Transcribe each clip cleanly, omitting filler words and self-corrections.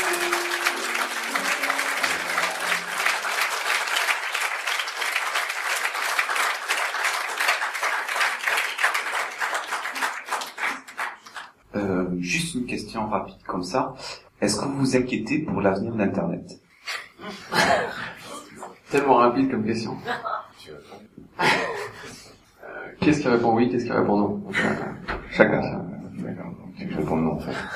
Juste une question rapide comme ça. Est-ce que vous vous inquiétez pour l'avenir d'Internet? Tellement rapide comme question. Qu'est-ce qui répond oui, qu'est-ce qui répond non? Chacun. D'accord, donc je réponds non en fait.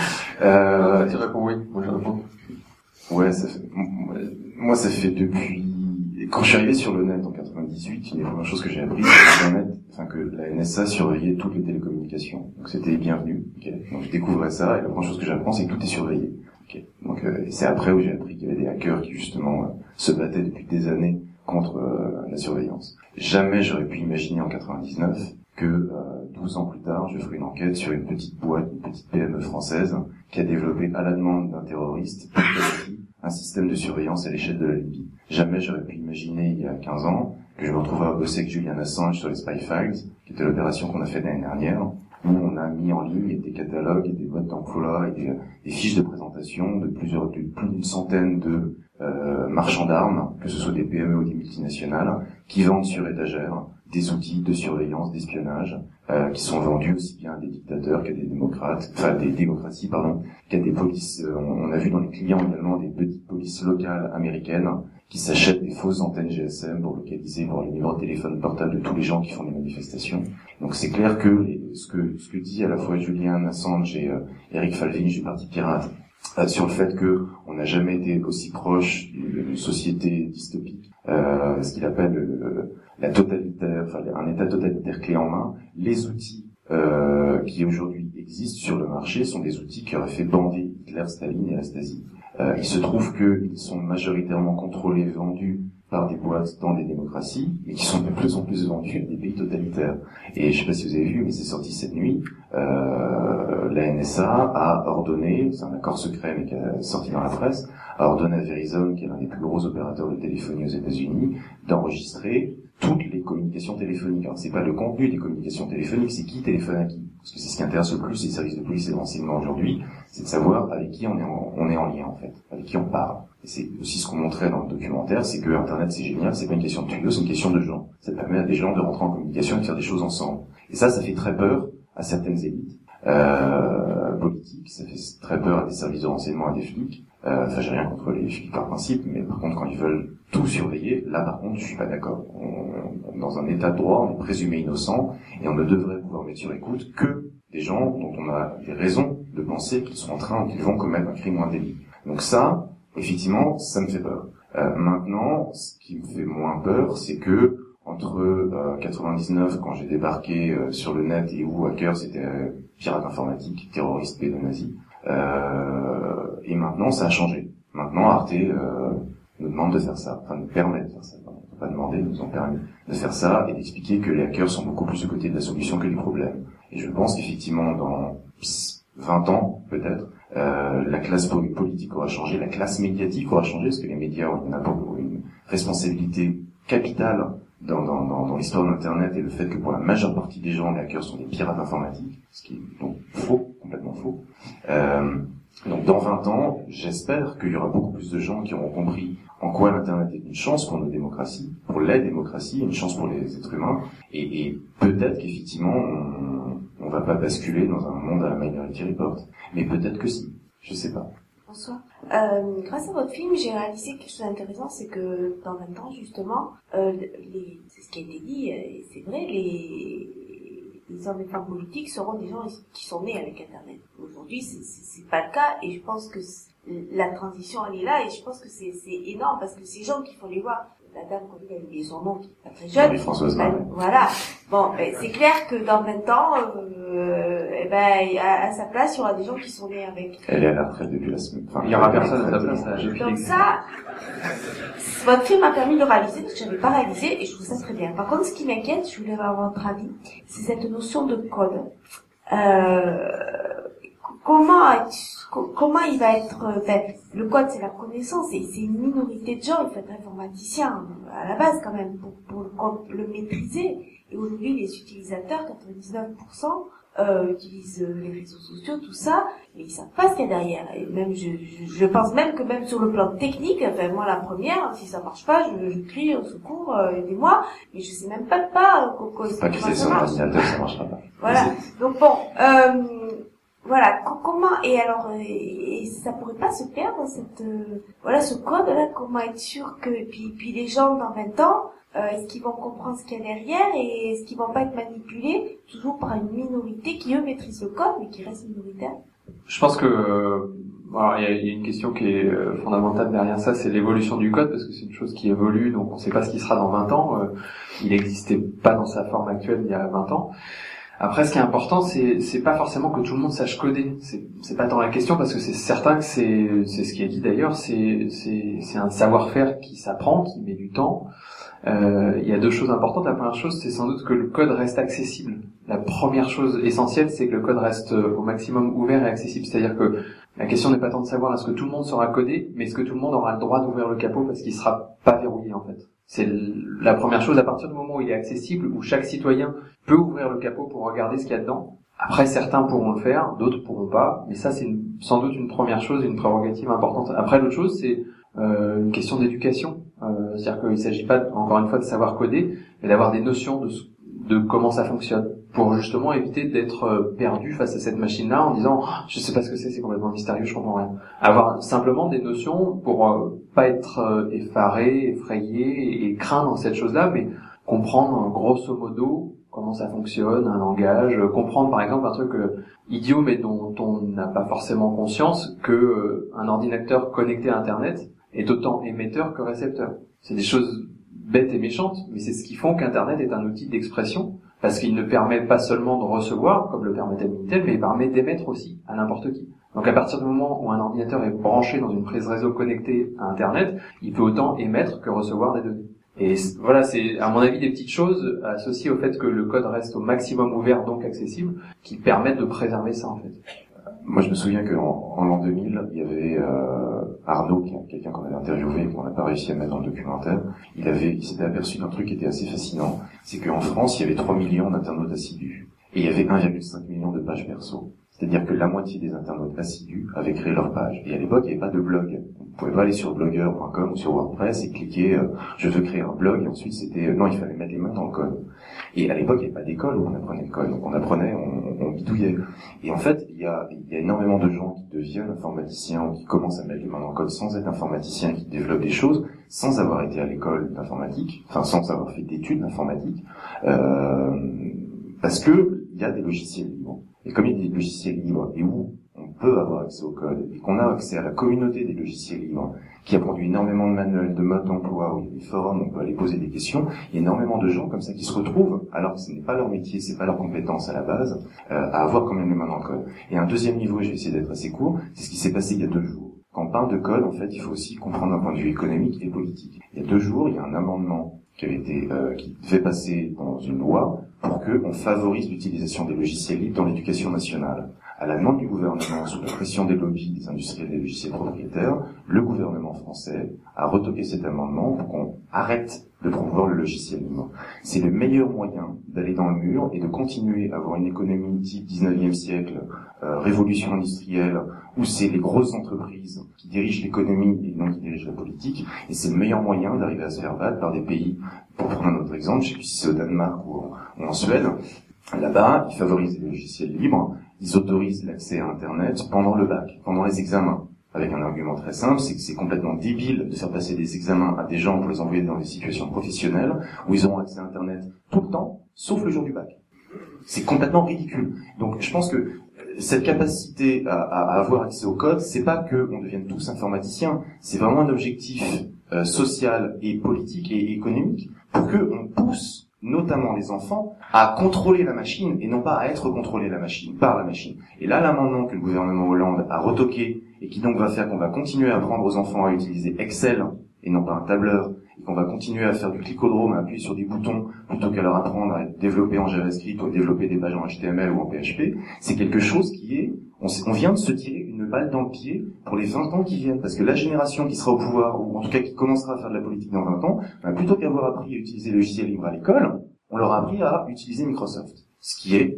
Tu réponds oui, moi je réponds. Ouais, moi ça fait depuis... Quand je suis arrivé sur le net en 98, une des premières choses que j'ai appris, c'est que la NSA surveillait toutes les télécommunications. Donc c'était bienvenu. Okay. Donc je découvrais ça, et la première chose que j'apprends, c'est que tout est surveillé. Okay. Donc c'est après où j'ai appris qu'il y avait des hackers qui justement se battaient depuis des années contre la surveillance. Jamais j'aurais pu imaginer en 99 que 12 ans plus tard, je ferai une enquête sur une petite boîte, une petite PME française, qui a développé à la demande d'un terroriste un système de surveillance à l'échelle de la Libye. Jamais j'aurais pu imaginer il y a 15 ans que je me retrouverais à bosser avec Julian Assange sur les Spy Files, qui était l'opération qu'on a faite l'année dernière, où on a mis en ligne des catalogues et des boîtes d'emploi et des fiches de présentation de plus d'une centaine de marchands d'armes, que ce soit des PME ou des multinationales, qui vendent sur étagère des outils de surveillance, d'espionnage, qui sont vendus aussi bien à des dictateurs qu'à des démocraties, qu'à des polices. On a vu dans les clients également des petites polices locales américaines qui s'achètent des fausses antennes GSM pour localiser les numéros de téléphone portable de tous les gens qui font des manifestations. Donc c'est clair que ce que dit à la fois Julian Assange et Eric Falvini du Parti Pirate sur le fait que on n'a jamais été aussi proche d'une société dystopique, ce qu'il appelle la totalitaire, un état totalitaire clé en main, les outils qui aujourd'hui existent sur le marché sont des outils qui auraient fait bander Hitler, Staline et la Stasi. Il se trouve qu'ils sont majoritairement contrôlés, vendus par des boîtes dans des démocraties, et qui sont de plus en plus vendus à des pays totalitaires. Et je sais pas si vous avez vu, mais c'est sorti cette nuit, la NSA a ordonné, c'est un accord secret mais qui est sorti dans la presse, a ordonné à Verizon, qui est l'un des plus gros opérateurs de téléphonie aux États-Unis, d'enregistrer toutes les communications téléphoniques. Alors c'est pas le contenu des communications téléphoniques, c'est qui téléphone à qui. Parce que c'est ce qui intéresse le plus les services de police et de renseignement aujourd'hui, c'est de savoir avec qui on est en lien en fait, avec qui on parle. Et c'est aussi ce qu'on montrait dans le documentaire, c'est que Internet c'est génial, c'est pas une question de tuyaux, c'est une question de gens. Ça permet à des gens de rentrer en communication et de faire des choses ensemble. Et ça fait très peur à certaines élites politiques, ça fait très peur à des services de renseignement, à des flics. J'ai rien contre les flics par principe, mais par contre quand ils veulent tout surveiller, là par contre je suis pas d'accord. Dans un état de droit, on est présumé innocent et on ne devrait pouvoir mettre sur écoute que des gens dont on a des raisons de penser qu'ils vont commettre un crime ou un délit. Donc ça, effectivement, ça me fait peur. Maintenant, ce qui me fait moins peur, c'est que entre 99, quand j'ai débarqué sur le net, et où hacker c'était pirate informatique, terroriste, pédonazi, et maintenant ça a changé. Maintenant Arte nous demande de faire ça, nous permet de faire ça. On peut pas demander, nous ont permis de faire ça et d'expliquer que les hackers sont beaucoup plus du côté de la solution que du problème. Et je pense qu'effectivement dans 20 ans peut-être, la classe politique aura changé, la classe médiatique aura changé, parce que les médias ont une responsabilité capitale dans l'histoire d'Internet, et le fait que pour la majeure partie des gens, les hackers sont des pirates informatiques, ce qui est donc faux, complètement faux. Donc dans 20 ans, j'espère qu'il y aura beaucoup plus de gens qui auront compris en quoi l'Internet est une chance pour nos démocraties, pour les démocraties, une chance pour les êtres humains, et peut-être qu'effectivement on va pas basculer dans un monde à la Minority Report, mais peut-être que si, je sais pas. Bonsoir. Grâce à votre film, j'ai réalisé quelque chose d'intéressant, c'est que dans 20 ans, justement, c'est ce qui a été dit, et c'est vrai, les hommes et femmes politiques seront des gens qui sont nés avec Internet. Aujourd'hui, c'est pas le cas, et je pense que la transition, elle est là, et je pense que c'est énorme, parce que ces gens qu'il faut les voir, la dame qu'on dit, elle a oublié son nom, qui est pas très jeune. Marie-Françoise Marais. Voilà. Bon, c'est clair que dans 20 ans, à sa place, il y aura des gens qui sont nés avec. Elle est à la retraite depuis la semaine. Enfin, il y aura personne à sa place, donc ça, votre film m'a permis de le réaliser, parce que je n'avais pas réalisé, et je trouve ça très bien. Par contre, ce qui m'inquiète, je voulais avoir votre avis, c'est cette notion de code. Comment il va être le code, c'est la connaissance, et c'est une minorité de gens, il faut être informaticien à la base quand même pour le maîtriser. Et aujourd'hui, les utilisateurs, 99%, utilisent les réseaux sociaux, tout ça, mais ils savent pas ce qu'il y a derrière. Et même, je pense même que même sur le plan technique, enfin, moi, la première, si ça marche pas, je crie au secours, aidez-moi, mais je sais même pas pas que c'est sur l'ordinateur, ça marchera pas. Voilà. Donc bon, voilà, comment, et alors, et ça pourrait pas se perdre, ce code-là, comment être sûr que, puis les gens dans 20 ans, est-ce qu'ils vont comprendre ce qu'il y a derrière et est-ce qu'ils vont pas être manipulés toujours par une minorité qui eux maîtrisent le code mais qui reste minoritaire? Je pense que il y a une question qui est fondamentale derrière ça, c'est l'évolution du code, parce que c'est une chose qui évolue, donc on ne sait pas ce qui sera dans 20 ans. Il n'existait pas dans sa forme actuelle il y a 20 ans. Après, ce qui est important, c'est pas forcément que tout le monde sache coder. C'est pas tant la question, parce que c'est certain que c'est ce qui est dit d'ailleurs, c'est un savoir-faire qui s'apprend, qui met du temps. Il y a deux choses importantes. La première chose, c'est sans doute que le code reste accessible. La première chose essentielle, c'est que le code reste au maximum ouvert et accessible. C'est-à-dire que la question n'est pas tant de savoir est-ce que tout le monde saura coder, mais est-ce que tout le monde aura le droit d'ouvrir le capot parce qu'il sera pas verrouillé en fait. C'est la première chose. À partir du moment où il est accessible, où chaque citoyen peut ouvrir le capot pour regarder ce qu'il y a dedans. Après, certains pourront le faire, d'autres pourront pas. Mais ça, c'est sans doute une première chose, une prérogative importante. Après, l'autre chose, c'est une question d'éducation. C'est-à-dire qu'il ne s'agit pas, encore une fois, de savoir coder, mais d'avoir des notions de comment ça fonctionne, pour justement éviter d'être perdu face à cette machine-là en disant je sais pas ce que c'est complètement mystérieux, je comprends rien. Avoir simplement des notions pour pas être effaré, effrayé et craindre cette chose-là, mais comprendre grosso modo comment ça fonctionne, un langage, comprendre par exemple un truc idiot mais dont on n'a pas forcément conscience, que un ordinateur connecté à Internet est autant émetteur que récepteur. C'est des choses bêtes et méchantes, mais c'est ce qui font qu'Internet est un outil d'expression, parce qu'il ne permet pas seulement de recevoir, comme le permettait le Minitel, mais il permet d'émettre aussi à n'importe qui. Donc à partir du moment où un ordinateur est branché dans une prise réseau connectée à Internet, il peut autant émettre que recevoir des données. Et voilà, c'est à mon avis des petites choses associées au fait que le code reste au maximum ouvert, donc accessible, qui permettent de préserver ça en fait. Moi, je me souviens qu'en l'an 2000, il y avait Arnaud, qui est quelqu'un qu'on avait interviewé et qu'on n'a pas réussi à mettre dans le documentaire. Il s'était aperçu d'un truc qui était assez fascinant, c'est qu'en France, il y avait 3 millions d'internautes assidus et il y avait 1,5 million de pages perso. C'est-à-dire que la moitié des internautes assidus avaient créé leur page. Et à l'époque, il n'y avait pas de blog. On ne pouvait pas aller sur blogger.com ou sur WordPress et cliquer je veux créer un blog, et ensuite c'était non, il fallait mettre les mains dans le code. Et à l'époque, il n'y avait pas d'école où on apprenait le code. Donc on apprenait, on bidouillait. Et en fait, il y a énormément de gens qui deviennent informaticiens ou qui commencent à mettre les mains dans le code sans être informaticiens, qui développent des choses sans avoir été à l'école d'informatique, enfin sans avoir fait d'études d'informatique, parce que il y a des logiciels libres. Et comme il y a des logiciels libres et où on peut avoir accès au code et qu'on a accès à la communauté des logiciels libres qui a produit énormément de manuels, de modes d'emploi, où il y a des forums, on peut aller poser des questions, il y a énormément de gens comme ça qui se retrouvent, alors que ce n'est pas leur métier, c'est pas leur compétence à la base, à avoir quand même les mains dans le code. Et un deuxième niveau, je vais essayer d'être assez court, c'est ce qui s'est passé il y a 2 jours. Quand on parle de code, en fait, il faut aussi comprendre d'un point de vue économique et politique. Il y a 2 jours, il y a un amendement qui devait passer dans une loi pour qu'on favorise l'utilisation des logiciels libres dans l'éducation nationale. À la demande du gouvernement, sous la pression des lobbies des industriels des logiciels propriétaires, le gouvernement français a retoqué cet amendement pour qu'on arrête de promouvoir le logiciel libre. C'est le meilleur moyen d'aller dans le mur et de continuer à avoir une économie type 19e siècle, révolution industrielle, où c'est les grosses entreprises qui dirigent l'économie et non qui dirigent la politique, et c'est le meilleur moyen d'arriver à se faire battre par des pays, pour prendre un autre exemple, je sais plus si c'est au Danemark ou en Suède, là-bas, ils favorisent les logiciels libres, ils autorisent l'accès à Internet pendant le bac, pendant les examens. Avec un argument très simple, c'est que c'est complètement débile de faire passer des examens à des gens pour les envoyer dans des situations professionnelles où ils auront accès à Internet tout le temps, sauf le jour du bac. C'est complètement ridicule. Donc je pense que cette capacité à avoir accès au code, c'est pas que on devienne tous informaticiens, c'est vraiment un objectif social et politique et économique pour que on pousse notamment les enfants, à contrôler la machine et non pas à être contrôlé par la machine. Et là, l'amendement que le gouvernement Hollande a retoqué et qui donc va faire qu'on va continuer à apprendre aux enfants à utiliser Excel et non pas un tableur, et qu'on va continuer à faire du clicodrome, à appuyer sur des boutons plutôt qu'à leur apprendre à développer en JavaScript ou à développer des pages en HTML ou en PHP, c'est quelque chose qui est, on vient de se tirer une balle dans le pied pour les 20 ans qui viennent, parce que la génération qui sera au pouvoir, ou en tout cas qui commencera à faire de la politique dans 20 ans, plutôt qu'avoir appris à utiliser le logiciel libre à l'école, on leur a appris à utiliser Microsoft. Ce qui est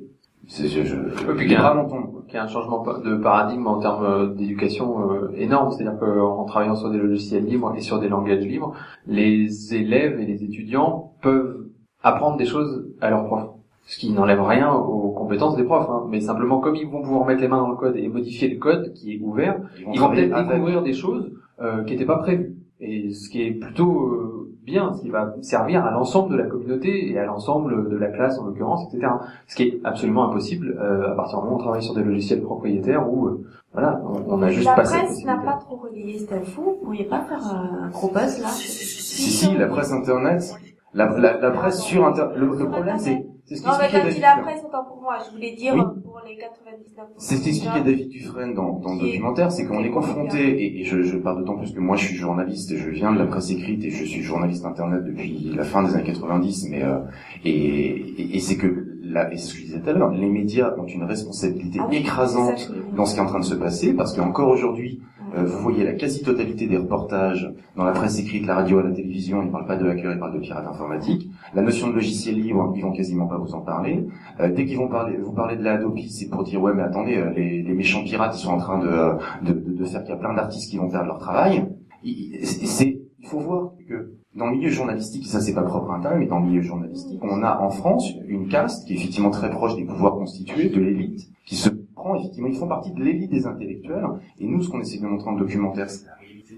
Puis qu'il y a un changement de paradigme en termes d'éducation énorme, c'est-à-dire qu'en travaillant sur des logiciels libres et sur des langages libres, les élèves et les étudiants peuvent apprendre des choses à leurs profs. Ce qui n'enlève rien aux compétences des profs, hein. Mais simplement comme ils vont pouvoir mettre les mains dans le code et modifier le code qui est ouvert, ils vont peut-être découvrir des choses qui n'étaient pas prévues. Et ce qui est plutôt bien, ce qui va servir à l'ensemble de la communauté et à l'ensemble de la classe en l'occurrence, etc. Ce qui est absolument impossible à partir du moment où on travaille sur des logiciels propriétaires où voilà, on a juste pas cette possibilité. La presse n'a pas trop relayé cette info. Vous pourriez pas faire un gros buzz là? Si, la presse internet, la presse sur internet. Le problème c'est ce non, mais quand la presse, autant pour moi, je voulais dire pour les 99%. C'est ce qu'expliquait David Dufresne dans le documentaire, c'est qu'on est confronté, et je parle d'autant plus que moi je suis journaliste et je viens de la presse écrite et je suis journaliste internet depuis la fin des années 90, mais et c'est que là, et c'est ce que je disais tout à l'heure, les médias ont une responsabilité écrasante dans ce qui est en train de se passer, parce qu'encore aujourd'hui, vous voyez la quasi-totalité des reportages dans la presse écrite, la radio, à la télévision, ils ne parlent pas de hackers, ils parlent de pirates informatiques. La notion de logiciel libre, ils vont quasiment pas vous en parler. Dès qu'ils vont vous parler de la Adopi, c'est pour dire ouais mais attendez, les méchants pirates, ils sont en train de faire qu'il y a plein d'artistes qui vont perdre leur travail. Il faut voir que dans le milieu journalistique, ça c'est pas propre à Internet, mais dans le milieu journalistique, on a en France une caste qui est effectivement très proche des pouvoirs constitués, de l'élite, qui se prend effectivement, ils font partie de l'élite des intellectuels, et nous ce qu'on essaie de montrer en documentaire, c'est la réalité.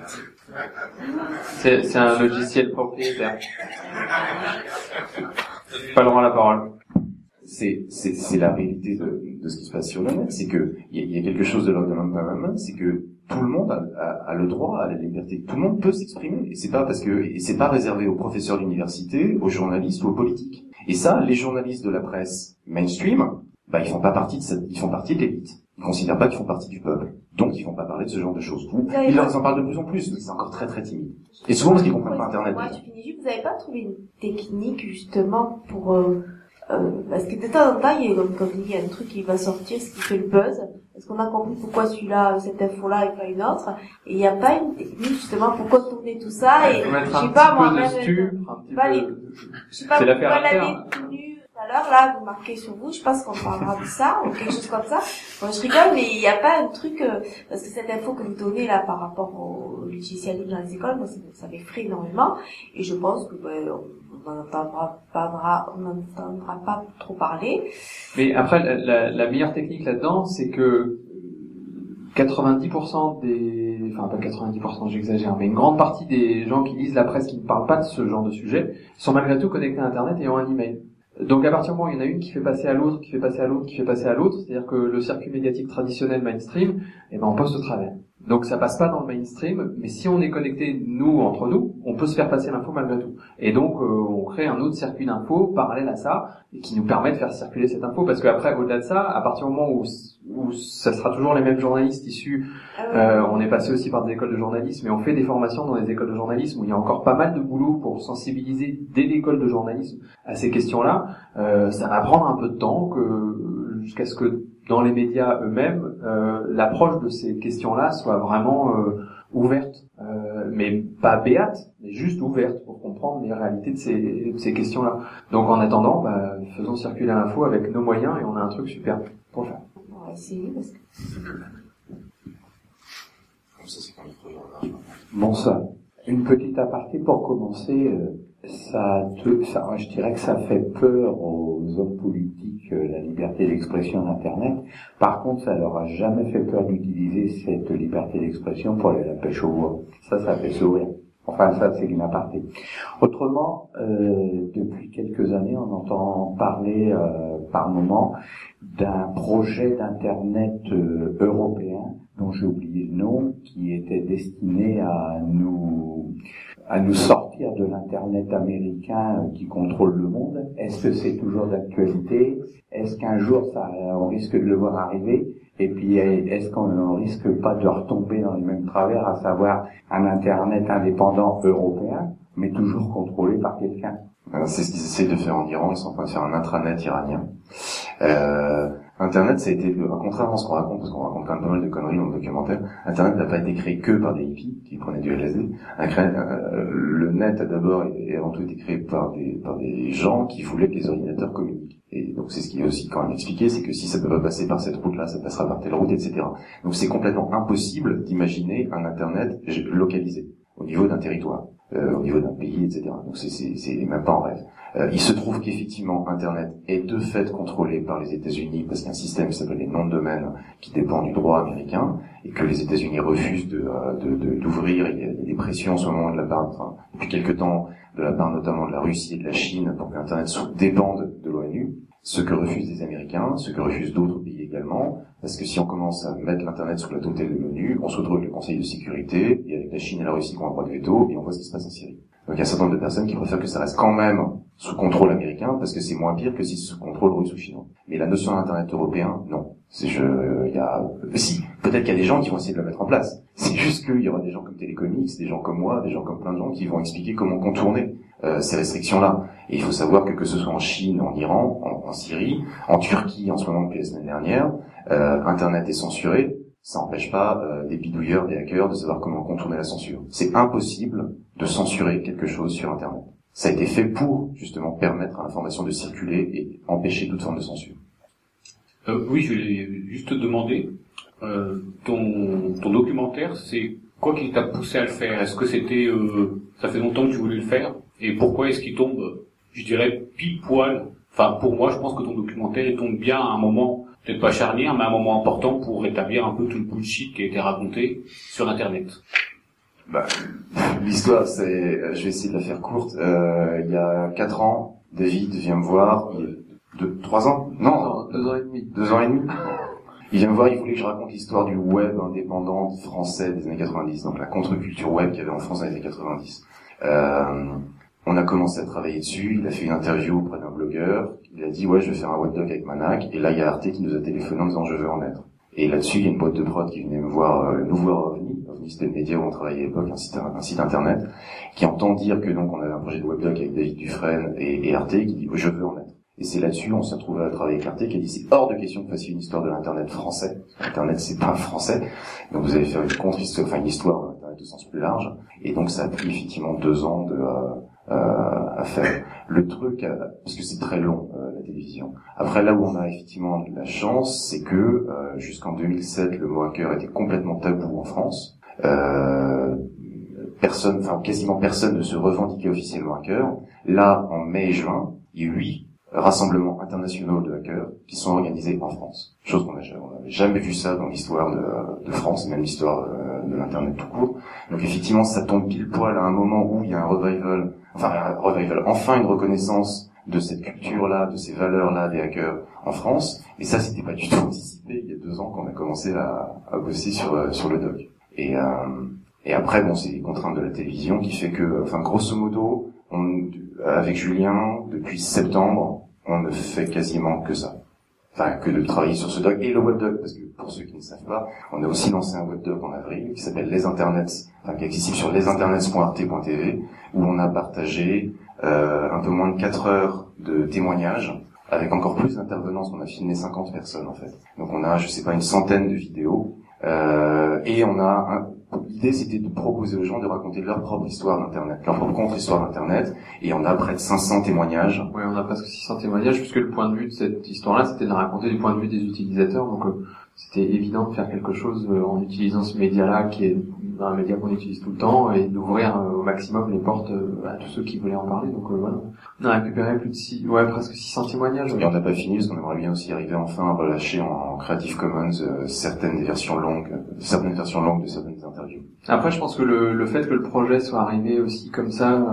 C'est un logiciel propriétaire. Pas le droit à la parole. C'est la réalité de ce qui se passe sur le net, c'est que il y a quelque chose de l'ordre de l'empowerment, c'est que tout le monde a le droit à la liberté, tout le monde peut s'exprimer, et c'est pas réservé aux professeurs d'université, aux journalistes ou aux politiques. Et ça, les journalistes de la presse mainstream, ils font pas partie ils font partie de l'élite. Ils considèrent pas qu'ils font partie du peuple. Donc ils vont pas parler de ce genre de choses. Ils en parlent de plus en plus, mais c'est encore très très timide. Et souvent parce qu'ils comprennent pas Internet. Moi, vous avez pas trouvé une technique justement pour parce que de temps en temps, il y a un truc qui va sortir, ce qui fait le buzz. Est-ce qu'on a compris pourquoi celui-là, cette info-là et pas une autre? Et il n'y a pas une technique justement pour contourner tout ça et je sais pas moi-même. Je sais pas pourquoi la détenue. Tout à l'heure, là, vous marquez sur vous, je pense qu'on parlera de ça, ou quelque chose comme ça. Moi, je rigole, mais il n'y a pas un truc, parce que cette info que vous donnez, là, par rapport au logiciel libre dans les écoles, moi, ça m'effraie énormément, et je pense que, on n'en entendra pas trop parler. Mais après, la meilleure technique là-dedans, c'est que 90% enfin pas 90%, j'exagère, mais une grande partie des gens qui lisent la presse qui ne parlent pas de ce genre de sujet sont malgré tout connectés à Internet et ont un email. Donc à partir du moment où il y en a une qui fait passer à l'autre, qui fait passer à l'autre, qui fait passer à l'autre, c'est-à-dire que le circuit médiatique traditionnel mainstream, on passe au travers. Donc ça passe pas dans le mainstream, mais si on est connecté nous entre nous, on peut se faire passer l'info malgré tout. Et donc on crée un autre circuit d'info parallèle à ça et qui nous permet de faire circuler cette info, parce qu'après au-delà de ça, à partir du moment où ça sera toujours les mêmes journalistes issus, on est passé aussi par des écoles de journalisme et on fait des formations dans des écoles de journalisme où il y a encore pas mal de boulot pour sensibiliser dès l'école de journalisme à ces questions-là. Ça va prendre un peu de temps jusqu'à ce que dans les médias eux-mêmes, l'approche de ces questions-là soit vraiment ouverte, mais pas béate, mais juste ouverte pour comprendre les réalités de ces questions-là. Donc en attendant, faisons circuler l'info avec nos moyens et on a un truc super pour le faire. On va essayer parce que... Bon, ça, une petite aparté pour commencer. Je dirais que ça fait peur aux hommes politiques, la liberté d'expression d'Internet. Par contre, ça leur a jamais fait peur d'utiliser cette liberté d'expression pour aller à la pêche au bois. Ça fait sourire. Enfin, ça, c'est une aparté. Autrement, depuis quelques années, on entend parler par moment d'un projet d'Internet européen, dont j'ai oublié le nom, qui était destiné à nous sortir de l'Internet américain qui contrôle le monde. Est-ce que c'est toujours d'actualité? Est-ce qu'un jour on risque de le voir arriver? Et puis est-ce qu'on ne risque pas de retomber dans les mêmes travers, à savoir un Internet indépendant européen, mais toujours contrôlé par quelqu'un? C'est ce qu'ils essayent de faire en Iran, ils sont en train de faire un intranet iranien. Internet, ça a été, contrairement à ce qu'on raconte, parce qu'on raconte quand même pas mal de conneries dans le documentaire, Internet n'a pas été créé que par des hippies qui prenaient du LSD. Le net a d'abord et avant tout été créé par des gens qui voulaient que les ordinateurs communiquent. Et donc c'est ce qui est aussi quand même expliqué, c'est que si ça peut pas passer par cette route-là, ça passera par telle route, etc. Donc c'est complètement impossible d'imaginer un Internet localisé au niveau d'un territoire, au niveau d'un pays, etc. Donc c'est même pas en rêve. Il se trouve qu'effectivement Internet est de fait contrôlé par les États-Unis parce qu'il y a un système qui s'appelle les noms de domaine qui dépend du droit américain et que les États-Unis refusent d'ouvrir. Il y a des pressions en ce moment de la part, depuis quelque temps, de la part notamment de la Russie et de la Chine pour que Internet dépende de l'ONU. Ce que refusent les Américains, ce que refusent d'autres pays également, parce que si on commence à mettre l'Internet sous la tutelle de l'ONU, on se retrouve avec le Conseil de sécurité, et avec la Chine et la Russie qui ont un droit de veto, et on voit ce qui se passe en Syrie. Donc il y a un certain nombre de personnes qui préfèrent que ça reste quand même sous contrôle américain, parce que c'est moins pire que si c'est sous contrôle russe ou chinois. Mais la notion d'Internet européen, non. Si, peut-être qu'il y a des gens qui vont essayer de la mettre en place. C'est juste qu'il y aura des gens comme Télécomics, des gens comme moi, des gens comme plein de gens qui vont expliquer comment contourner ces restrictions-là. Et il faut savoir que ce soit en Chine, en Iran, en Syrie, en Turquie en ce moment depuis la semaine dernière, Internet est censuré. Ça n'empêche pas des bidouilleurs, des hackers de savoir comment contourner la censure. C'est impossible de censurer quelque chose sur Internet. Ça a été fait pour justement permettre à l'information de circuler et empêcher toute forme de censure. Oui, je voulais juste te demander, ton documentaire, c'est quoi qui t'a poussé à le faire? Est-ce que c'était, ça fait longtemps que tu voulais le faire? Et pourquoi est-ce qu'il tombe, je dirais, pile poil? Enfin, pour moi, je pense que ton documentaire, il tombe bien à un moment, peut-être pas charnière, mais à un moment important pour rétablir un peu tout le bullshit qui a été raconté sur Internet. L'histoire, je vais essayer de la faire courte. Il y a 4 ans, David vient me voir, 3 ans? Non, 2 ans et demi. 2 ans et demi. Il vient me voir, il voulait que je raconte l'histoire du web indépendant français des années 90, donc la contre-culture web qu'il y avait en France dans les années 90. On a commencé à travailler dessus, il a fait une interview auprès d'un blogueur, il a dit ouais je vais faire un webdoc avec Manac, et là il y a Arte qui nous a téléphoné en disant je veux en être. Et là-dessus il y a une boîte de prod qui venait me voir, nous voir OVNI c'était le média où on travaillait à l'époque, un site internet, qui entend dire que donc on avait un projet de webdoc avec David Dufresne et Arte qui dit je veux en être. Et c'est là-dessus, on s'est retrouvé à travailler avec Arte qui a dit c'est hors de question que vous fassiez une histoire de l'internet français. Internet c'est pas français. Donc vous allez faire une contre-histoire, une histoire de l'internet au sens plus large. Et donc ça a pris effectivement 2 ans à faire le truc, parce que c'est très long, la télévision. Après là où on a effectivement de la chance, c'est que jusqu'en 2007, le mot hacker était complètement tabou en France. Quasiment personne ne se revendiquait officiellement hacker. Là, en mai et juin, il y a 8 rassemblements internationaux de hackers qui sont organisés en France. Chose qu'on n'avait jamais vu ça dans l'histoire de France, même l'histoire de l'internet tout court. Donc effectivement, ça tombe pile poil à un moment où il y a un revival, enfin une reconnaissance de cette culture-là, de ces valeurs-là des hackers en France. Et ça, c'était pas du tout anticipé il y a 2 ans qu'on a commencé à bosser sur le doc. Et après, bon, c'est les contraintes de la télévision qui fait que, grosso modo, avec Julien, depuis septembre, on ne fait quasiment que ça. Que de travailler sur ce doc et le webdoc, parce que pour ceux qui ne savent pas, on a aussi lancé un webdoc en avril qui s'appelle Les Internets, qui est accessible sur lesinternets.arte.tv, où on a partagé un peu moins de 4 heures de témoignages, avec encore plus d'intervenants, parce qu'on a filmé 50 personnes en fait. Donc on a, une centaine de vidéos, et l'idée c'était de proposer aux gens de raconter leur propre histoire d'Internet, leur propre contre-histoire d'Internet, et on a près de 500 témoignages. Ouais, on a presque 600 témoignages, puisque le point de vue de cette histoire-là, c'était de la raconter du point de vue des utilisateurs, donc c'était évident de faire quelque chose en utilisant ce média-là, qui est un média qu'on utilise tout le temps, et d'ouvrir au maximum les portes à tous ceux qui voulaient en parler, donc voilà. On a récupéré presque 600 témoignages. Et on n'a pas fini, parce qu'on aimerait bien aussi arriver enfin à relâcher en Creative Commons certaines versions longues de certaines interviews. Après, je pense que le fait que le projet soit arrivé aussi comme ça,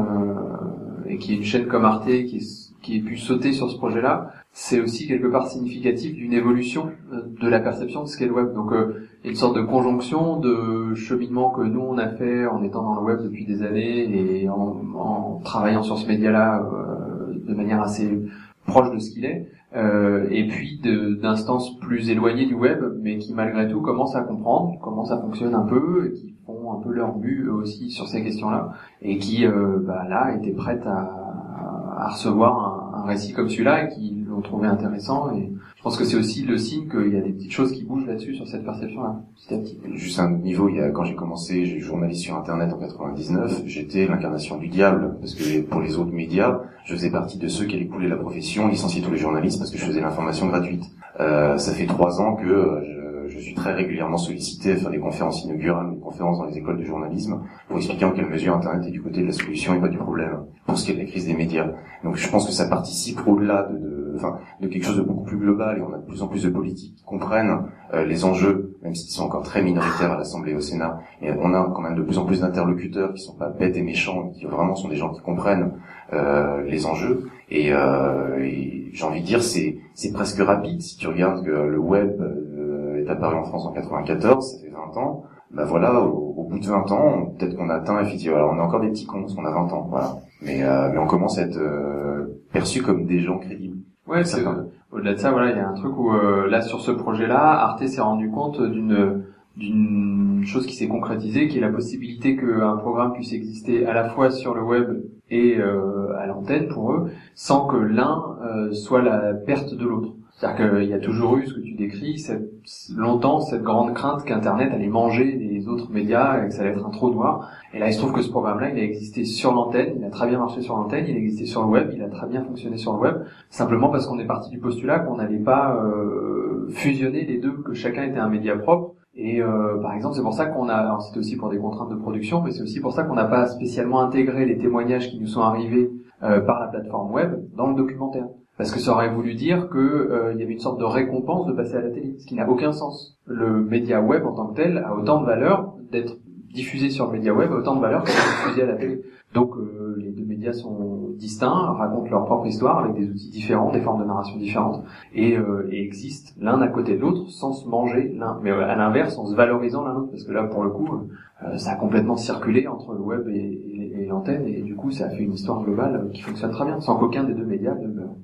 et qu'il y ait une chaîne comme Arte qui ait pu sauter sur ce projet-là, c'est aussi quelque part significatif d'une évolution de la perception de ce qu'est le web. Donc, il y a une sorte de conjonction de cheminement que nous on a fait en étant dans le web depuis des années et en travaillant sur ce média-là de manière assez proche de ce qu'il est, et puis d'instances plus éloignées du web, mais qui malgré tout commencent à comprendre comment ça fonctionne un peu, et qui font un peu leur but eux aussi sur ces questions-là, et qui là étaient prêtes à recevoir un un récit comme celui-là et qui l'ont trouvé intéressant. Et je pense que c'est aussi le signe qu'il y a des petites choses qui bougent là-dessus sur cette perception-là, petit à petit. Juste à un autre niveau, quand j'ai commencé, j'ai journaliste sur Internet en 99, j'étais l'incarnation du diable, parce que pour les autres médias, je faisais partie de ceux qui allaient couler la profession, licencier tous les journalistes parce que je faisais l'information gratuite. Ça fait 3 ans que je suis très régulièrement sollicité à faire des conférences inaugurales, des conférences dans les écoles de journalisme, pour expliquer en quelle mesure Internet est du côté de la solution et pas du problème, pour ce qui est de la crise des médias. Donc je pense que ça participe au-delà de quelque chose de beaucoup plus global, et on a de plus en plus de politiques qui comprennent les enjeux, même s'ils sont encore très minoritaires à l'Assemblée et au Sénat. Et on a quand même de plus en plus d'interlocuteurs qui sont pas bêtes et méchants, qui vraiment sont des gens qui comprennent les enjeux. Et j'ai envie de dire, c'est presque rapide. Si tu regardes que le web est apparu en France en 94, ça fait 20 ans. Bah voilà, au bout de 20 ans, peut-être qu'on a atteint effectivement. Alors on est encore des petits cons parce qu'on a 20 ans, voilà. Mais on commence à être perçus comme des gens crédibles. Ouais, c'est au-delà de ça, voilà, il y a un truc où là sur ce projet-là, Arte s'est rendu compte d'une chose qui s'est concrétisée, qui est la possibilité qu'un programme puisse exister à la fois sur le web et à l'antenne pour eux, sans que l'un soit la perte de l'autre. C'est-à-dire qu'il y a toujours eu ce que tu décris, longtemps cette grande crainte qu'Internet allait manger les autres médias et que ça allait être un trou noir. Et là, il se trouve que ce programme-là, il a existé sur l'antenne, il a très bien marché sur l'antenne, il a existé sur le web, il a très bien fonctionné sur le web, simplement parce qu'on est parti du postulat qu'on n'allait pas fusionner les deux, que chacun était un média propre. Et par exemple, c'est pour ça qu'on a, alors c'était aussi pour des contraintes de production, mais c'est aussi pour ça qu'on n'a pas spécialement intégré les témoignages qui nous sont arrivés par la plateforme web dans le documentaire. Parce que ça aurait voulu dire que il y avait une sorte de récompense de passer à la télé, ce qui n'a aucun sens. Le média web en tant que tel a autant de valeur d'être diffusé sur le média web, a autant de valeur qu'être diffusé à la télé. Donc les deux médias sont distincts, racontent leur propre histoire avec des outils différents, des formes de narration différentes, et existent l'un à côté de l'autre sans se manger l'un, mais à l'inverse en se valorisant l'un l'autre, parce que là pour le coup ça a complètement circulé entre le web et l'antenne, et du coup ça a fait une histoire globale qui fonctionne très bien, sans qu'aucun des deux médias ne meure.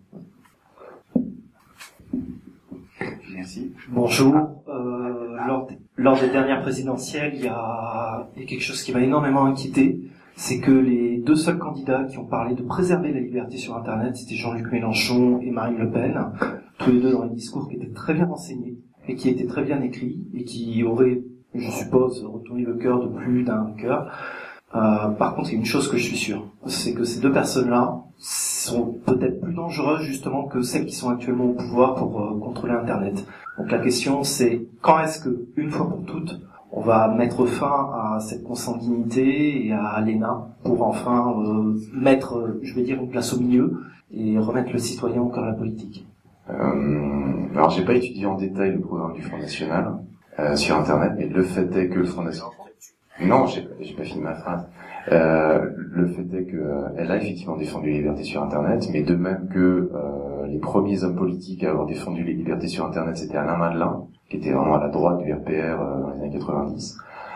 Merci. Bonjour. Lors des dernières présidentielles, il y a quelque chose qui m'a énormément inquiété, c'est que les deux seuls candidats qui ont parlé de préserver la liberté sur Internet, c'était Jean-Luc Mélenchon et Marine Le Pen, tous les deux dans des discours qui étaient très bien renseignés et qui étaient très bien écrits et qui auraient, je suppose, retourné le cœur de plus d'un cœur. Par contre, il y a une chose que je suis sûr, c'est que ces deux personnes-là sont peut-être plus dangereuses justement que celles qui sont actuellement au pouvoir pour contrôler Internet. Donc la question c'est, quand est-ce que, une fois pour toutes, on va mettre fin à cette consanguinité et à l'ENA pour enfin mettre, je vais dire, une place au milieu et remettre le citoyen au cœur de la politique? Alors j'ai pas étudié en détail le programme du Front National sur Internet, mais le fait est que le Front National... Non, j'ai pas fini ma phrase. Le fait est que elle a effectivement défendu les libertés sur Internet, mais de même que les premiers hommes politiques à avoir défendu les libertés sur Internet, c'était Alain Madelin, qui était vraiment à la droite du RPR dans les années 90.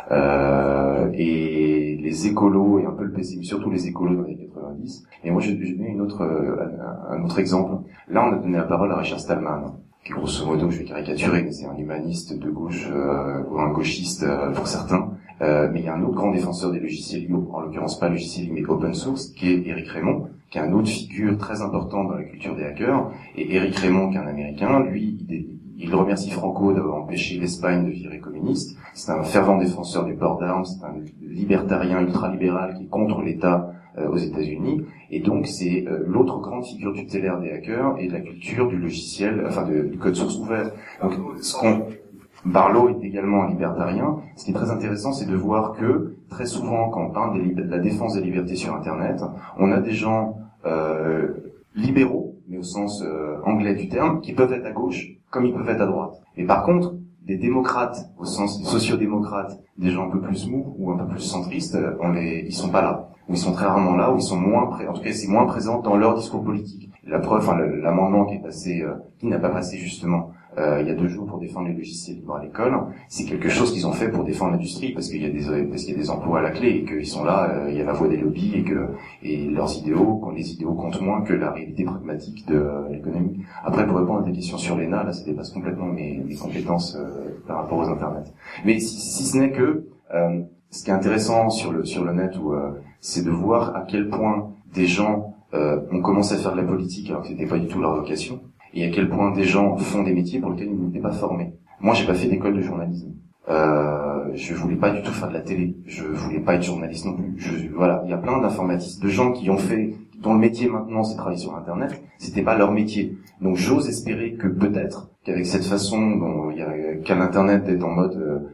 Et les écolos et un peu le PCU, surtout les écolos dans les années 90. Et moi, je donne un autre exemple. Là, on a donné la parole à Richard Stallman, qui grosso modo, je vais caricaturer, mais c'est un humaniste de gauche ou un gauchiste pour certains. Mais il y a un autre grand défenseur des logiciels libres, en l'occurrence pas logiciels libres mais open source, qui est Éric Raymond, qui est une autre figure très importante dans la culture des hackers. Et Éric Raymond, qui est un Américain, lui, il remercie Franco d'avoir empêché l'Espagne de virer communiste. C'est un fervent défenseur du port d'armes, c'est un libertarien ultralibéral qui est contre l'État aux États-Unis. Et donc c'est l'autre grande figure tutélaire des hackers et de la culture du logiciel, enfin du code source ouvert. Donc Barlow est également un libertarien. Ce qui est très intéressant, c'est de voir que très souvent, quand on parle de la défense des libertés sur Internet, on a des gens libéraux, mais au sens anglais du terme, qui peuvent être à gauche comme ils peuvent être à droite. Mais par contre, des démocrates, au sens des sociodémocrates, des gens un peu plus mous ou un peu plus centristes, ils sont pas là. Ou ils sont très rarement là, ou ils sont moins en tout cas c'est moins présent dans leur discours politique. La preuve, l'amendement qui est passé, qui n'a pas passé justement, il y a 2 jours pour défendre les logiciels libres à l'école, c'est quelque chose qu'ils ont fait pour défendre l'industrie, parce qu'il y a des emplois à la clé et qu'ils sont là, il y a la voix des lobbies et leurs idéaux, quand les idéaux comptent moins que la réalité pragmatique de l'économie. Après, pour répondre à tes questions sur l'ENA, là, ça dépasse complètement mes compétences par rapport aux Internet. Mais si ce n'est que ce qui est intéressant sur le net, c'est de voir à quel point des gens ont commencé à faire de la politique alors que c'était pas du tout leur vocation, et à quel point des gens font des métiers pour lesquels ils n'étaient pas formés. Moi, j'ai pas fait d'école de journalisme. Je voulais pas du tout faire de la télé. Je voulais pas être journaliste non plus. Voilà, il y a plein d'informatistes, de gens qui ont fait, dont le métier maintenant c'est travailler sur Internet. C'était pas leur métier. Donc j'ose espérer que peut-être qu'avec cette façon dont il y a qu'à l'Internet est en mode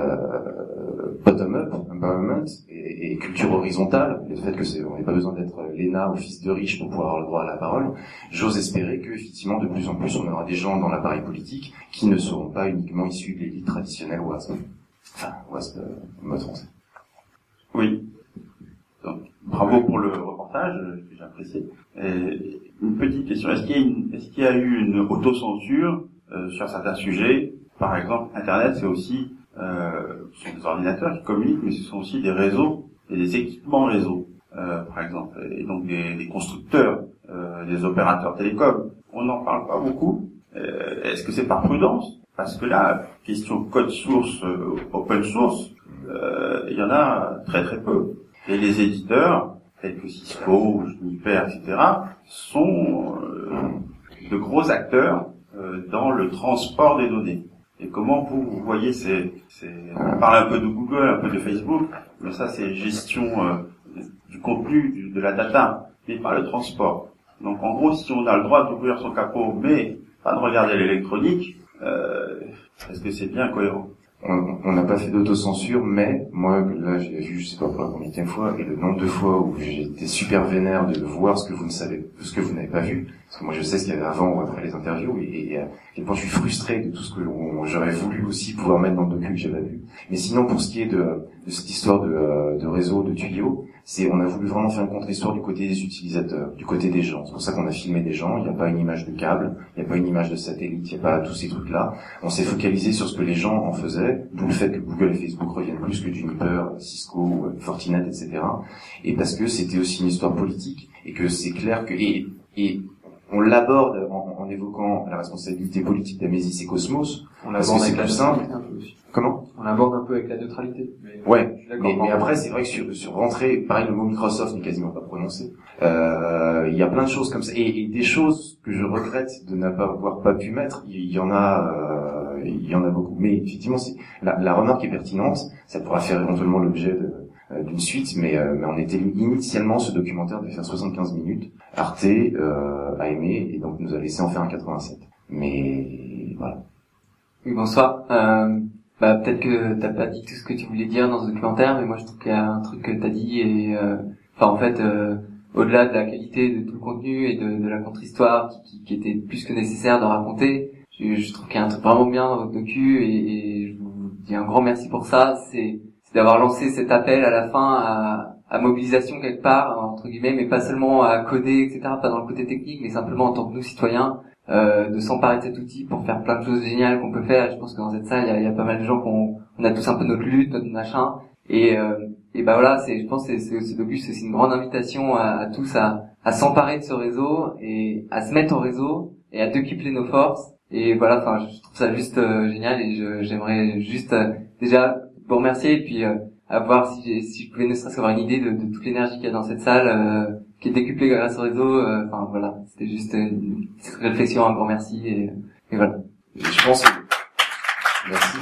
bottom-up, empowerment et culture horizontale, le fait que on n'ait pas besoin d'être l'ENA ou fils de riche pour pouvoir avoir le droit à la parole, j'ose espérer que effectivement de plus en plus on aura des gens dans l'appareil politique qui ne seront pas uniquement issus de l'élite traditionnelle WASP. Enfin, WASP, mode français. Oui. Donc, bravo pour le reportage, que j'ai apprécié. Et une petite question, est-ce qu'il y a eu une autocensure sur certains sujets? Par exemple, Internet, c'est aussi ce sont des ordinateurs qui communiquent, mais ce sont aussi des réseaux et des équipements réseaux, par exemple, et donc des constructeurs, des opérateurs télécoms. On n'en parle pas beaucoup. Est-ce que c'est par prudence? Parce que là, question code source, open source, il y en a très très peu. Et les éditeurs, tels que Cisco, Juniper, etc., sont de gros acteurs dans le transport des données. Et comment vous voyez on parle un peu de Google, un peu de Facebook, mais ça c'est gestion du contenu, de la data, mais pas le transport. Donc en gros, si on a le droit d'ouvrir son capot, mais pas de regarder l'électronique, est-ce que c'est bien cohérent? On n'a pas fait d'autocensure, mais moi, là, j'ai vu, je sais pas pour la combienième fois, et le nombre de fois où j'ai été super vénère de voir ce que vous n'avez pas vu, parce que moi je sais ce qu'il y avait avant ou après les interviews, et à quel point je suis frustré de tout ce que j'aurais voulu aussi pouvoir mettre dans le docu que j'ai pas vu. Mais sinon, pour ce qui est de cette histoire de réseau, de tuyaux, on a voulu vraiment faire une contre-histoire du côté des utilisateurs, du côté des gens. C'est pour ça qu'on a filmé des gens, il n'y a pas une image de câble, il n'y a pas une image de satellite, il n'y a pas tous ces trucs-là. On s'est focalisé sur ce que les gens en faisaient, d'où le fait que Google et Facebook reviennent plus que Juniper, Cisco, Fortinet, etc. Et parce que c'était aussi une histoire politique, et que c'est clair que, et on l'aborde en évoquant la responsabilité politique d'Amesis et Cosmos. On l'aborde avec la neutralité un peu aussi. Comment? On l'aborde un peu avec la neutralité. Ouais, mais après c'est vrai que sur rentrer, pareil, le mot Microsoft n'est quasiment pas prononcé. Il y a plein de choses comme ça, et des choses que je regrette de n'avoir pas pu mettre. Il y en a beaucoup. Mais effectivement, la remarque est pertinente. Ça pourra faire éventuellement l'objet d'une suite, mais on était initialement, ce documentaire devait faire 75 minutes. Arte a aimé et donc nous a laissé en faire un 87. Mais voilà. Oui, bonsoir. Peut-être que t'as pas dit tout ce que tu voulais dire dans ce documentaire, mais moi je trouve qu'il y a un truc que t'as dit et au-delà de la qualité de tout le contenu et de la contre-histoire qui était plus que nécessaire de raconter, je trouve qu'il y a un truc vraiment bien dans votre docu et je vous dis un grand merci pour ça. C'est d'avoir lancé cet appel à la fin à mobilisation quelque part, entre guillemets, mais pas seulement à coder, etc., pas dans le côté technique, mais simplement en tant que nous citoyens, de s'emparer de cet outil pour faire plein de choses géniales qu'on peut faire. Et je pense que dans cette salle, il y a pas mal de gens on a tous un peu notre lutte, notre machin, et voilà, je pense que ce docu, c'est une grande invitation à tous à s'emparer de ce réseau et à se mettre au réseau et à décupler nos forces. Et voilà, je trouve ça juste génial et j'aimerais juste déjà vous remercier et puis à voir si je pouvais ne serait-ce qu'avoir une idée de toute l'énergie qu'il y a dans cette salle qui est décuplée grâce au réseau. Voilà, c'était juste une petite réflexion, un grand merci et voilà. Je pense que merci.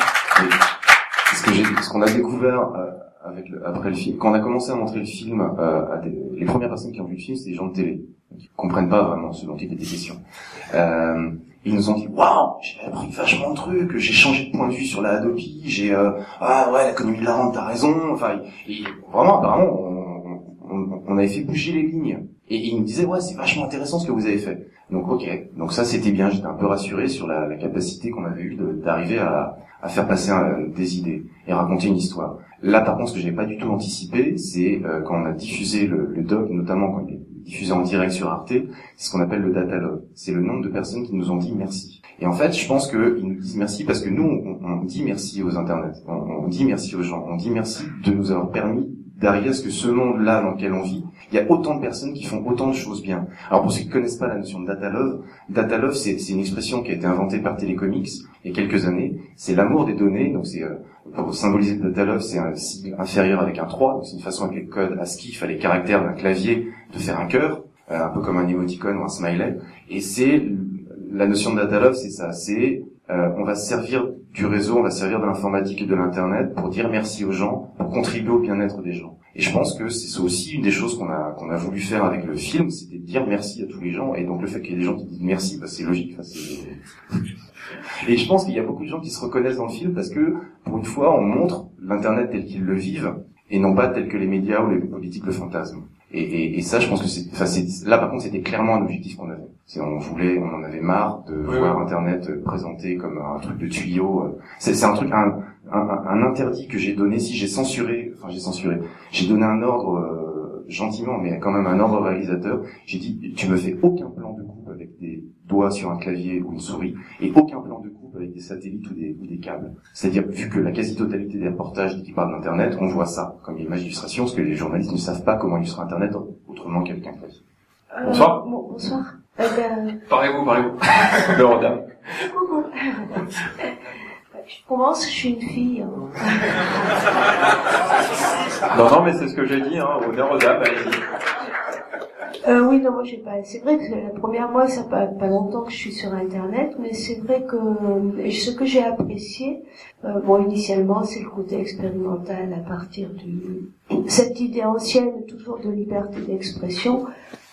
Ce qu'on a découvert après le film, quand on a commencé à montrer le film les premières personnes qui ont vu le film, c'est des gens de télé qui comprennent pas vraiment ce dont il était question. Ils nous ont dit waouh, j'ai appris vachement de trucs, j'ai changé de point de vue sur la Adopi, l'économie de la rente, t'as raison. Et vraiment apparemment on avait fait bouger les lignes. Et ils me disaient ouais, c'est vachement intéressant ce que vous avez fait. Donc donc ça c'était bien, j'étais un peu rassuré sur la capacité qu'on avait eue d'arriver à faire passer des idées et raconter une histoire. Là par contre ce que j'avais pas du tout anticipé, c'est quand on a diffusé le doc, notamment quand il est diffusé en direct sur Arte, c'est ce qu'on appelle le data log. C'est le nombre de personnes qui nous ont dit merci. Et en fait, je pense qu'ils nous disent merci parce que nous, on dit merci aux internets, on dit merci aux gens, on dit merci de nous avoir permis d'arriver à ce que ce monde-là dans lequel on vit, il y a autant de personnes qui font autant de choses bien. Alors pour ceux qui ne connaissent pas la notion de data love, c'est une expression qui a été inventée par Telecomics il y a quelques années. C'est l'amour des données. Donc c'est pour symboliser le data love, c'est un sigle inférieur avec un 3. Donc c'est une façon avec les codes ASCII, les caractères d'un clavier, de faire un cœur. un peu comme un émoticône ou un smiley. Et c'est la notion de data love, c'est ça. C'est on va se servir du réseau, on va se servir de l'informatique et de l'internet pour dire merci aux gens, pour contribuer au bien-être des gens. Et je pense que c'est aussi une des choses qu'on a voulu faire avec le film, c'était de dire merci à tous les gens. Et donc le fait qu'il y ait des gens qui disent merci, bah, c'est logique. Et je pense qu'il y a beaucoup de gens qui se reconnaissent dans le film parce que pour une fois, on montre l'internet tel qu'ils le vivent et non pas tel que les médias ou les politiques le fantasment. Et ça, je pense que là par contre, c'était clairement un objectif qu'on avait. On en avait marre de voir Internet présenté comme un truc de tuyau. C'est un truc, un interdit que j'ai donné. Si j'ai censuré, j'ai donné un ordre gentiment, mais quand même un ordre au réalisateur. J'ai dit, tu me fais aucun plan de coupe avec des doigts sur un clavier ou une souris, et aucun plan de coupe avec des satellites ou des câbles. C'est-à-dire, vu que la quasi-totalité des reportages qui parlent d'Internet, on voit ça comme image d'illustration, parce que les journalistes ne savent pas comment illustrer Internet autrement qu'avec un clavier. Bonsoir. Bonsoir. Parlez-vous. Le rodam. Je commence, je suis une fille. Non, mais c'est ce que j'ai dit, rodam, allez-y. Oui, non, moi j'ai pas. C'est vrai que la première mois, ça fait pas longtemps que je suis sur Internet, mais c'est vrai que ce que j'ai apprécié, initialement, c'est le côté expérimental à partir cette idée ancienne toujours de liberté d'expression,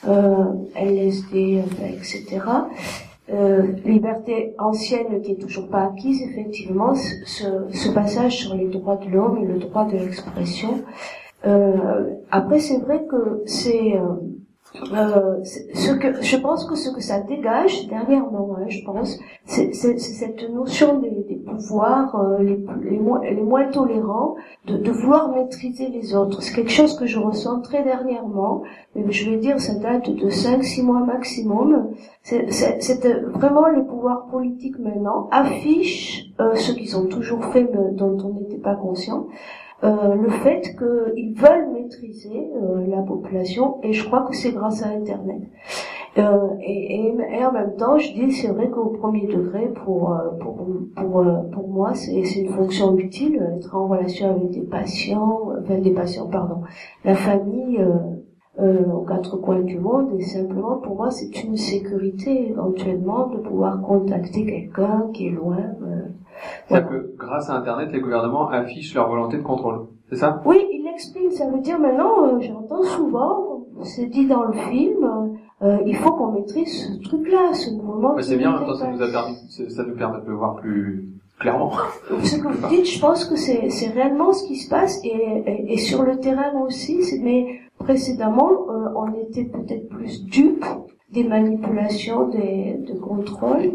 LSD, etc. Liberté ancienne qui est toujours pas acquise, effectivement, ce passage sur les droits de l'homme et le droit de l'expression. Après, c'est vrai que je pense que ce que ça dégage dernièrement, je pense, c'est cette notion des pouvoirs les moins tolérants, de vouloir maîtriser les autres. C'est quelque chose que je ressens très dernièrement, mais je vais dire ça date de 5-6 mois maximum. C'est vraiment les pouvoirs politiques maintenant affichent ce qu'ils ont toujours fait, mais dont on n'était pas conscient. Le fait qu'ils veulent maîtriser la population, et je crois que c'est grâce à Internet. Et en même temps, je dis, c'est vrai qu'au premier degré, pour moi, c'est une fonction utile, être en relation avec la famille aux quatre coins du monde, et simplement pour moi, c'est une sécurité éventuellement de pouvoir contacter quelqu'un qui est loin. C'est-à-dire que grâce à Internet, les gouvernements affichent leur volonté de contrôle, c'est ça? Oui, ils l'expriment. Ça veut dire maintenant, j'entends souvent, c'est dit dans le film, il faut qu'on maîtrise ce truc-là, ce mouvement. Mais c'est bien, en même temps, ça nous permet de le voir plus clairement. Ce que vous dites, je pense que c'est réellement ce qui se passe, et sur le terrain aussi. Mais précédemment, on était peut-être plus dupes des manipulations, de contrôle.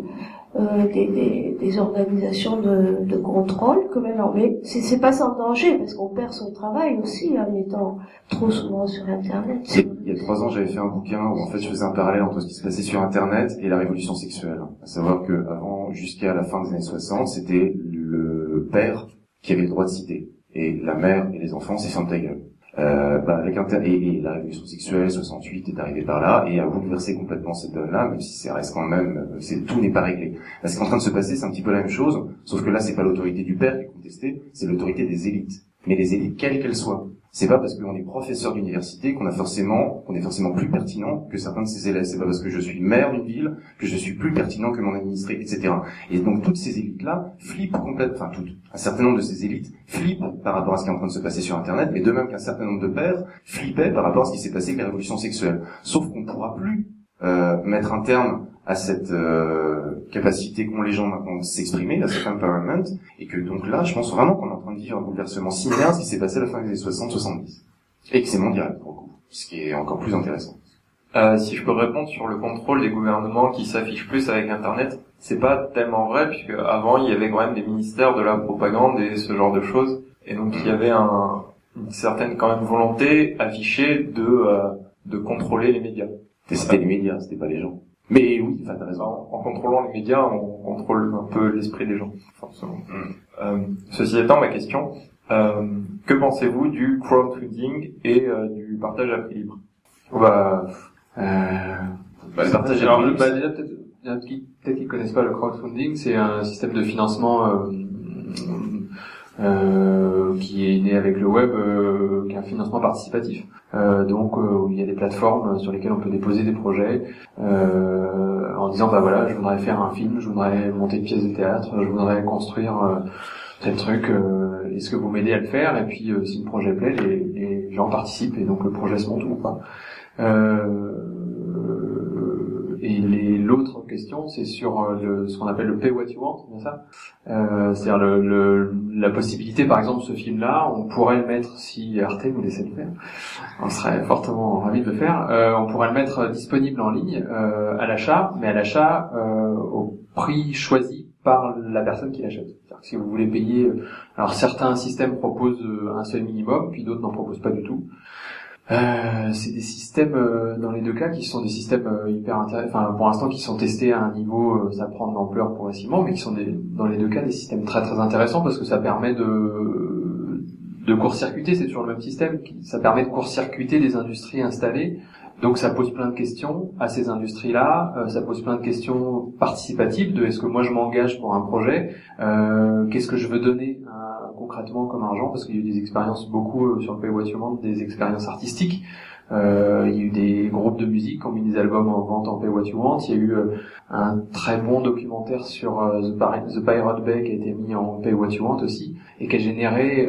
Des organisations de contrôle que maintenant, mais c'est pas sans danger parce qu'on perd son travail aussi en étant trop souvent sur Internet. Il y a 3 ans, j'avais fait un bouquin où en fait je faisais un parallèle entre ce qui se passait sur Internet et la révolution sexuelle. À savoir que avant, jusqu'à la fin des années 60, c'était le père qui avait le droit de citer et la mère et les enfants, c'est ferme ta gueule. Avec et la révolution sexuelle 68 est arrivée par là et a bouleversé complètement cette donne-là, même si ça reste quand même, tout n'est pas réglé. Là, ce qui est en train de se passer, c'est un petit peu la même chose, sauf que là, c'est pas l'autorité du père qui est contestée, c'est l'autorité des élites. Mais les élites, quelles qu'elles soient. C'est pas parce qu'on est professeur d'université qu'on est forcément plus pertinent que certains de ses élèves. C'est pas parce que je suis maire d'une ville que je suis plus pertinent que mon administré, etc. Et donc toutes ces élites-là flippent complètement, un certain nombre de ces élites flippent par rapport à ce qui est en train de se passer sur Internet, mais de même qu'un certain nombre de pères flippaient par rapport à ce qui s'est passé avec la révolution sexuelle. Sauf qu'on ne pourra plus mettre un terme à cette capacité qu'ont les gens maintenant de s'exprimer, à cet empowerment, et que donc là, je pense vraiment qu'on est en train de vivre un bouleversement similaire à ce qui s'est passé à la fin des années 60-70. Et que c'est mondial, pour le coup, ce qui est encore plus intéressant. Si je peux répondre sur le contrôle des gouvernements qui s'affichent plus avec Internet, c'est pas tellement vrai, puisque avant, il y avait quand même des ministères de la propagande et ce genre de choses, et donc il y avait une certaine quand même volonté affichée de contrôler les médias. Et c'était les médias, c'était pas les gens. Mais oui, enfin, t'as raison. En contrôlant les médias, on contrôle un peu l'esprit des gens, forcément. Ceci étant, ma question, que pensez-vous du crowdfunding et du partage à prix libre? Le partage à prix libre. Déjà, peut-être qu'ils connaissent pas le crowdfunding, c'est un système de financement qui est né avec le web, qui est un financement participatif. Donc où il y a des plateformes sur lesquelles on peut déposer des projets en disant bah voilà, je voudrais faire un film, je voudrais monter une pièce de théâtre, je voudrais construire tel truc, est-ce que vous m'aidez à le faire? Et puis si le projet plaît, les gens participent et donc le projet se monte ou pas. Et l'autre question, c'est sur ce qu'on appelle le pay what you want, c'est bien ça, c'est-à-dire la possibilité, par exemple, ce film-là, on pourrait le mettre, si Arte nous laissait le faire, on serait fortement ravis de le faire, on pourrait le mettre disponible en ligne à l'achat, mais à l'achat au prix choisi par la personne qui l'achète. C'est-à-dire que si vous voulez payer, alors certains systèmes proposent un seuil minimum, puis d'autres n'en proposent pas du tout. C'est des systèmes dans les deux cas qui sont des systèmes hyper intéressants, enfin pour l'instant qui sont testés à un niveau, ça prend de l'ampleur progressivement, mais qui sont dans les deux cas des systèmes très très intéressants parce que ça permet de court-circuiter, c'est toujours le même système, ça permet de court-circuiter des industries installées. Donc ça pose plein de questions à ces industries-là, ça pose plein de questions participatives de est-ce que moi je m'engage pour un projet, qu'est-ce que je veux donner concrètement comme argent, parce qu'il y a eu des expériences beaucoup sur le Pay What You Want, des expériences artistiques. Il y a eu des groupes de musique qui ont mis des albums en vente en Pay What You Want. Il y a eu un très bon documentaire sur The Pirate Bay qui a été mis en Pay What You Want aussi, et qui a généré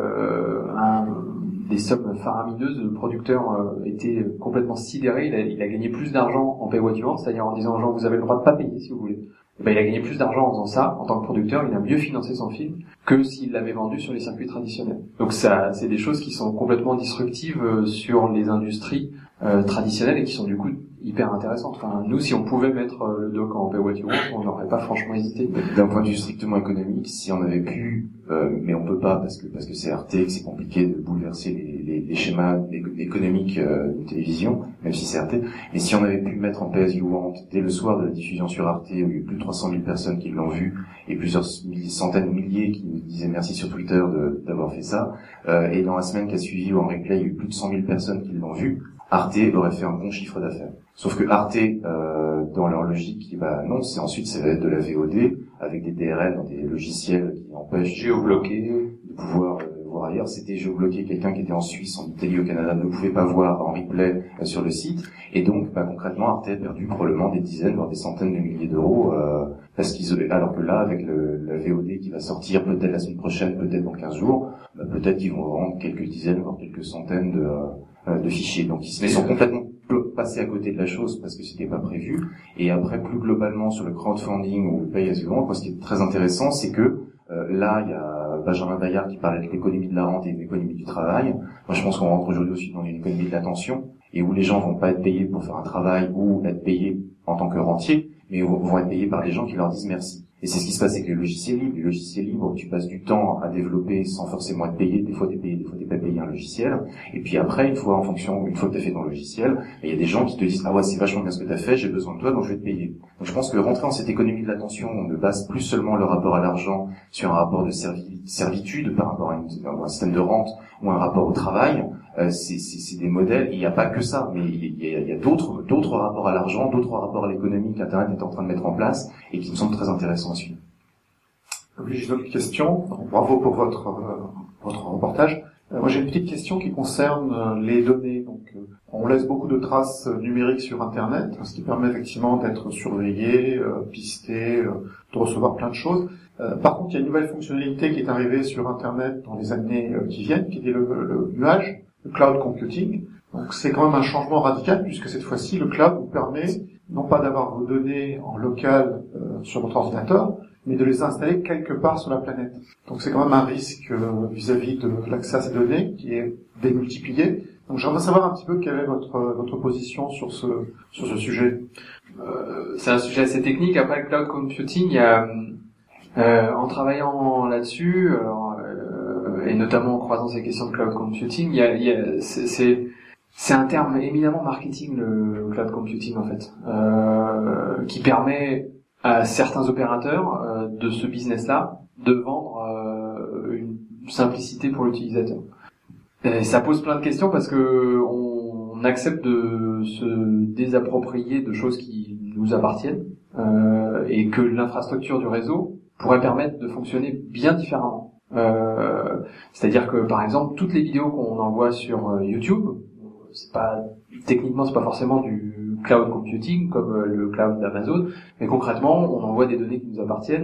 des sommes faramineuses. Le producteur était complètement sidéré. Il a gagné plus d'argent en Pay What You Want, c'est-à-dire en disant aux gens vous avez le droit de pas payer si vous voulez. Et ben, il a gagné plus d'argent en faisant ça. En tant que producteur, il a mieux financé son film que s'il l'avait vendu sur les circuits traditionnels. Donc ça, c'est des choses qui sont complètement disruptives sur les industries traditionnelles et qui sont du coup hyper intéressantes. Enfin, nous, si on pouvait mettre le doc en Pay What You Want, on n'aurait pas franchement hésité. D'un point de vue strictement économique, si on avait pu, mais on peut pas parce que c'est Arte, que c'est compliqué de bouleverser les schémas économiques d'une télévision, même si c'est Arte. Mais si on avait pu mettre en Pay As You Want dès le soir de la diffusion sur Arte, où il y a eu plus de 300 000 personnes qui l'ont vu et plusieurs centaines de milliers qui nous disaient merci sur Twitter d'avoir fait ça, et dans la semaine qui a suivi, où en replay, il y a eu plus de 100 000 personnes qui l'ont vu, Arte aurait fait un bon chiffre d'affaires. Sauf que Arte, dans leur logique, bah non, ça va être de la VOD avec des DRM dans des logiciels qui empêchent géobloqué de pouvoir voir ailleurs. C'était géobloqué, quelqu'un qui était en Suisse, en Italie, au Canada ne pouvait pas voir en replay sur le site. Et donc, bah, concrètement, Arte a perdu probablement des dizaines, voire des centaines de milliers d'euros, parce alors que là, avec la VOD qui va sortir peut-être la semaine prochaine, peut-être dans 15 jours, bah, peut-être qu'ils vont vendre quelques dizaines, voire quelques centaines de fichiers. Donc ils sont complètement passés à côté de la chose parce que c'était pas prévu. Et après, plus globalement sur le crowdfunding ou le Pay As You Want, ce qui est très intéressant, c'est que là, il y a Benjamin Bayard qui parlait de l'économie de la rente et de l'économie du travail. Moi, je pense qu'on rentre aujourd'hui aussi dans une économie de l'attention et où les gens vont pas être payés pour faire un travail ou être payés en tant que rentiers, mais vont être payés par des gens qui leur disent merci. Et c'est ce qui se passe avec les logiciels libres. Les logiciels libres, tu passes du temps à développer sans forcément être payé. Des fois t'es payé, des fois t'es pas payé un logiciel. Et puis après, une fois que t'as fait ton logiciel, il y a des gens qui te disent ah ouais c'est vachement bien ce que t'as fait, j'ai besoin de toi donc je vais te payer. Donc je pense que rentrer dans cette économie de l'attention, on ne base plus seulement le rapport à l'argent sur un rapport de servitude par rapport à un système de rente ou un rapport au travail. C'est des modèles. Il n'y a pas que ça, mais il y a d'autres rapports à l'argent, d'autres rapports à l'économie qu'Internet est en train de mettre en place et qui me semblent très intéressants à suivre. Oui, j'ai une autre question. Bravo pour votre reportage. Moi, j'ai une petite question qui concerne les données. Donc, on laisse beaucoup de traces numériques sur Internet, ce qui permet effectivement d'être surveillé, pisté, de recevoir plein de choses. Par contre, il y a une nouvelle fonctionnalité qui est arrivée sur Internet dans les années qui viennent, qui est le nuage, le cloud computing. Donc, c'est quand même un changement radical puisque cette fois-ci, le cloud vous permet non pas d'avoir vos données en local sur votre ordinateur, mais de les installer quelque part sur la planète. Donc c'est quand même un risque vis-à-vis de l'accès à ces données qui est démultiplié. Donc j'aimerais savoir un petit peu quelle est votre position sur ce sujet. C'est un sujet assez technique. Après le cloud computing, il y a en travaillant là-dessus et notamment en croisant ces questions de cloud computing, c'est un terme éminemment marketing, le cloud computing en fait, qui permet à certains opérateurs de ce business-là de vendre une simplicité pour l'utilisateur. Et ça pose plein de questions parce que on accepte de se désapproprier de choses qui nous appartiennent et que l'infrastructure du réseau pourrait permettre de fonctionner bien différemment. C'est-à-dire que par exemple toutes les vidéos qu'on envoie sur YouTube, c'est pas forcément du cloud computing comme le cloud d'Amazon, mais concrètement on envoie des données qui nous appartiennent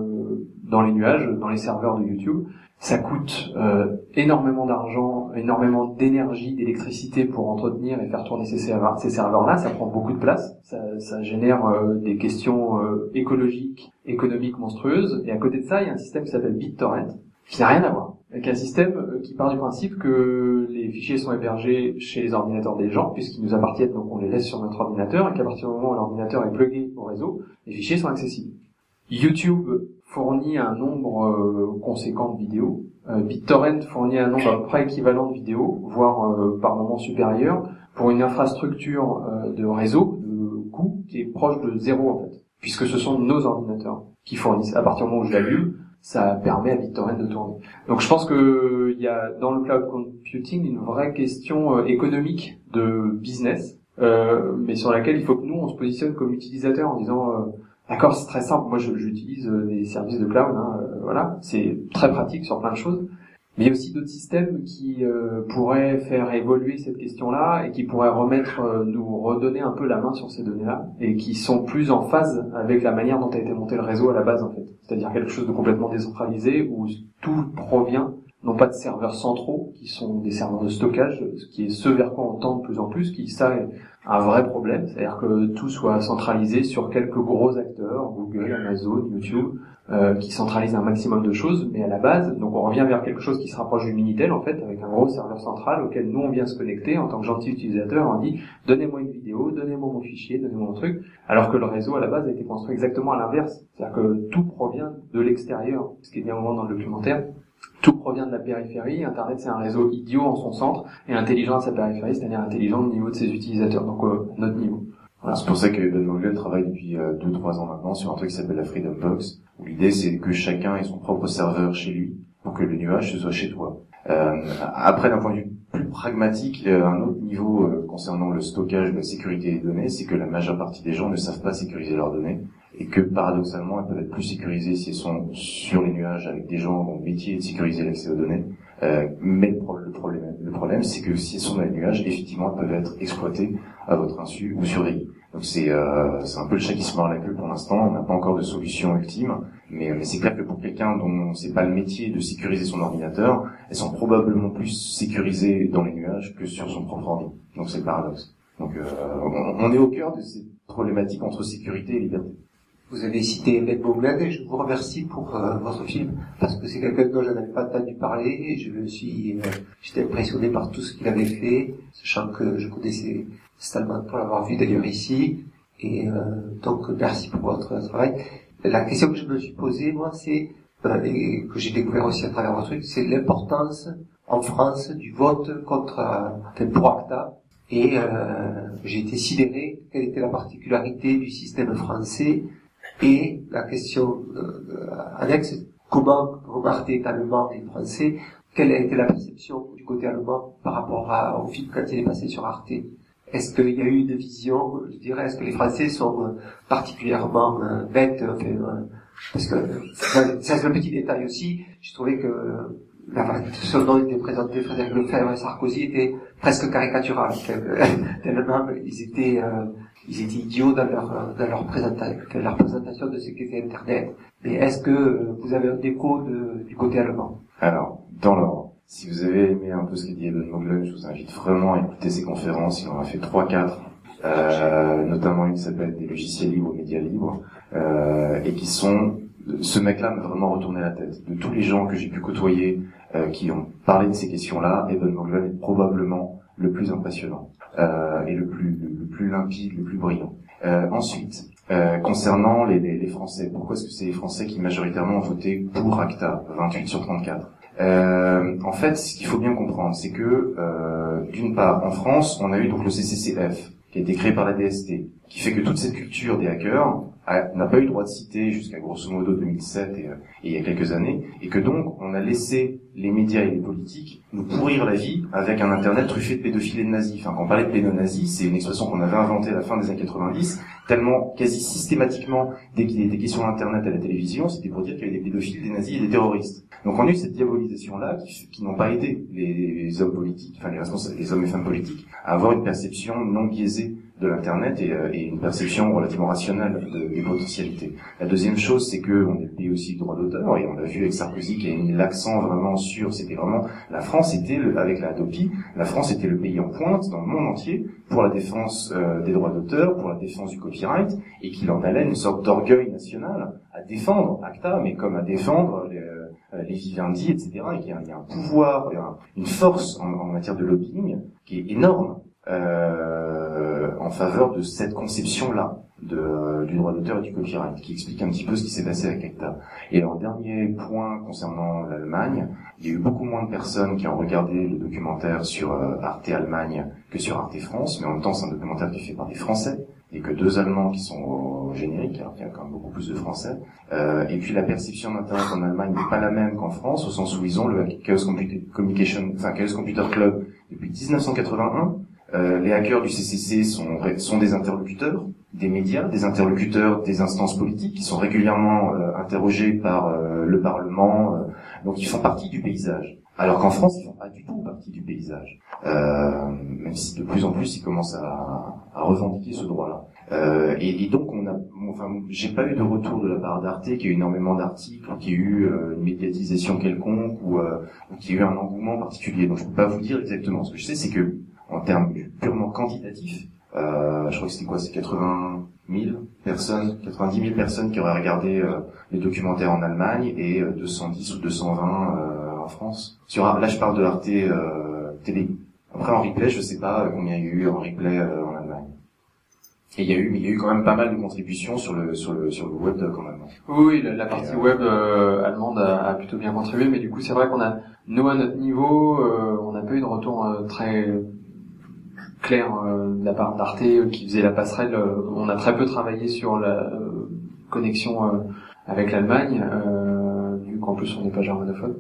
dans les nuages, dans les serveurs de YouTube. Ça coûte énormément d'argent, énormément d'énergie, d'électricité pour entretenir et faire tourner ces serveurs-là. Ça prend beaucoup de place. Ça génère des questions écologiques, économiques monstrueuses. Et à côté de ça, il y a un système qui s'appelle BitTorrent, qui n'a rien à voir. Avec un système qui part du principe que les fichiers sont hébergés chez les ordinateurs des gens, puisqu'ils nous appartiennent, donc on les laisse sur notre ordinateur, et qu'à partir du moment où l'ordinateur est plugué au réseau, les fichiers sont accessibles. YouTube fournit un nombre conséquent de vidéos. BitTorrent fournit un nombre à peu près équivalent de vidéos, voire par moment supérieur, pour une infrastructure de réseau, de coût, qui est proche de zéro en fait, puisque ce sont nos ordinateurs qui fournissent. À partir du moment où je l'allume, ça permet à BitTorrent de tourner. Donc je pense que il y a dans le cloud computing une vraie question économique de business, mais sur laquelle il faut que nous on se positionne comme utilisateur en disant d'accord, c'est très simple, moi j'utilise des services de cloud, voilà, c'est très pratique sur plein de choses. Mais il y a aussi d'autres systèmes qui pourraient faire évoluer cette question-là et qui pourraient nous redonner un peu la main sur ces données-là et qui sont plus en phase avec la manière dont a été monté le réseau à la base en fait. C'est-à-dire quelque chose de complètement décentralisé où tout provient non pas de serveurs centraux qui sont des serveurs de stockage, ce qui est ce vers quoi on tend de plus en plus, qui ça est un vrai problème, c'est-à-dire que tout soit centralisé sur quelques gros acteurs, Google, Amazon, YouTube, qui centralisent un maximum de choses, mais à la base, donc on revient vers quelque chose qui se rapproche du Minitel en fait, avec un gros serveur central auquel nous on vient se connecter en tant que gentil utilisateur, on dit donnez-moi une vidéo, donnez-moi mon fichier, donnez-moi mon truc, alors que le réseau à la base a été construit exactement à l'inverse, c'est-à-dire que tout provient de l'extérieur, ce qui est bien au moment dans le documentaire. Tout provient de la périphérie. Internet, c'est un réseau idiot en son centre et intelligent à sa périphérie, c'est-à-dire intelligent au niveau de ses utilisateurs, donc notre niveau. Voilà. C'est pour ça que Ben Moglen travaille depuis 2-3 ans maintenant sur un truc qui s'appelle la Freedom Box, où l'idée c'est que chacun ait son propre serveur chez lui pour que le nuage ce soit chez toi. Après, d'un point de vue plus pragmatique, un autre niveau concernant le stockage de la sécurité des données, c'est que la majeure partie des gens ne savent pas sécuriser leurs données et que paradoxalement elles peuvent être plus sécurisées si elles sont sur les nuages avec des gens dont le métier est de sécuriser l'accès aux données. Mais le problème, c'est que si elles sont dans les nuages, effectivement, elles peuvent être exploitées à votre insu ou surveillées. Donc c'est un peu le chat qui se mord la queue pour l'instant. On n'a pas encore de solution ultime, mais c'est clair que pour quelqu'un dont c'est pas le métier de sécuriser son ordinateur, elles sont probablement plus sécurisées dans les nuages que sur son propre ordi. Donc c'est le paradoxe. Donc on est au cœur de cette problématique entre sécurité et liberté. Vous avez cité Ben Moglen et je vous remercie pour votre film parce que c'est quelqu'un dont je n'avais pas entendu parler et j'étais impressionné par tout ce qu'il avait fait, sachant que je connaissais Stallman pour l'avoir vu d'ailleurs ici et donc merci pour votre travail. La question que je me suis posée moi c'est et que j'ai découvert aussi à travers votre truc, c'est l'importance en France du vote pour ACTA et j'ai été sidéré quelle était la particularité du système français. Et la question annexe, comment Arte est allemand et français, quelle a été la perception du côté allemand par rapport au film quand il est passé sur Arte? Est-ce qu'il y a eu une vision, je dirais, est-ce que les Français sont particulièrement bêtes, parce que c'est un petit détail aussi, j'ai trouvé que la façon dont était présenté Frédéric Lefebvre et Sarkozy était presque caricaturale, tellement ils étaient idiots dans leur présentation de ce qu'était Internet. Mais est-ce que vous avez un écho du côté allemand? Alors, dans l'ordre. Si vous avez aimé un peu ce qu'a dit Ben Moglen, je vous invite vraiment à écouter ses conférences. Il en a fait 3-4, notamment une qui s'appelle Des logiciels libres, médias libres, et qui sont... Ce mec-là m'a vraiment retourné la tête. De tous les gens que j'ai pu côtoyer, qui ont parlé de ces questions-là, Ben Moglen est probablement le plus impressionnant, et le plus limpide, le plus brillant. Ensuite, concernant les Français, pourquoi est-ce que c'est les Français qui majoritairement ont voté pour ACTA, 28 sur 34? En fait, ce qu'il faut bien comprendre, c'est que d'une part, en France, on a eu donc le CCCF, qui a été créé par la DST, qui fait que toute cette culture des hackers n'a pas eu droit de citer jusqu'à grosso modo 2007 et il y a quelques années, et que donc on a laissé les médias et les politiques nous pourrir la vie avec un internet truffé de pédophiles et de nazis. Enfin, quand on parlait de pédonazis, c'est une expression qu'on avait inventée à la fin des années 90, tellement quasi systématiquement dès qu'il était question d'internet à la télévision, c'était pour dire qu'il y avait des pédophiles, des nazis et des terroristes. Donc on a eu cette diabolisation-là qui n'ont pas aidé les hommes politiques, enfin les responsables, les hommes et femmes politiques, à avoir une perception non biaisée de l'internet et une perception relativement rationnelle des potentialités. La deuxième chose, c'est que on est le pays aussi du droit d'auteur, et on l'a vu avec Sarkozy qui a mis l'accent vraiment sur, c'était vraiment, la France était avec la Hadopi, la France était le pays en pointe dans le monde entier pour la défense des droits d'auteur, pour la défense du copyright, et qu'il en allait une sorte d'orgueil national à défendre ACTA, mais comme à défendre les Vivendi, etc. Et qu'il y a un pouvoir, une force en matière de lobbying qui est énorme en faveur de cette conception-là du droit d'auteur et du copyright, qui explique un petit peu ce qui s'est passé avec ACTA. Et alors, dernier point concernant l'Allemagne, il y a eu beaucoup moins de personnes qui ont regardé le documentaire sur Arte Allemagne que sur Arte France, mais en même temps c'est un documentaire qui est fait par des Français, et que 2 Allemands qui sont au générique, alors qu'il y a quand même beaucoup plus de Français. Et puis la perception d'Internet en Allemagne n'est pas la même qu'en France, au sens où ils ont le Chaos Computer Club depuis 1981. Les hackers du CCC sont des interlocuteurs des médias, des interlocuteurs des instances politiques qui sont régulièrement interrogés par le Parlement, donc ils font partie du paysage. Alors qu'en France, ils font pas du tout partie du paysage, même si de plus en plus ils commencent à revendiquer ce droit-là. Et donc j'ai pas eu de retour de la part d'Arte, qui a eu énormément d'articles, qui a eu une médiatisation quelconque ou qui a eu un engouement particulier. Donc je peux pas vous dire exactement. Ce que je sais, c'est que en termes purement quantitatifs, je crois que c'était quoi, c'est 80 000 personnes, 90 000 personnes qui auraient regardé les documentaires en Allemagne et 210 ou 220 en France. Là, je parle de Arte télé. Après, en replay, je sais pas combien il y a eu en replay en Allemagne. Et il y a eu quand même pas mal de contributions sur le web quand même. Oui, la partie web allemande a plutôt bien contribué, mais du coup, c'est vrai qu'on a, nous, à notre niveau, on n'a pas eu de retour très clair de la part d'Arte qui faisait la passerelle. On a très peu travaillé sur la connexion avec l'Allemagne, vu qu'en plus on n'est pas germanophone.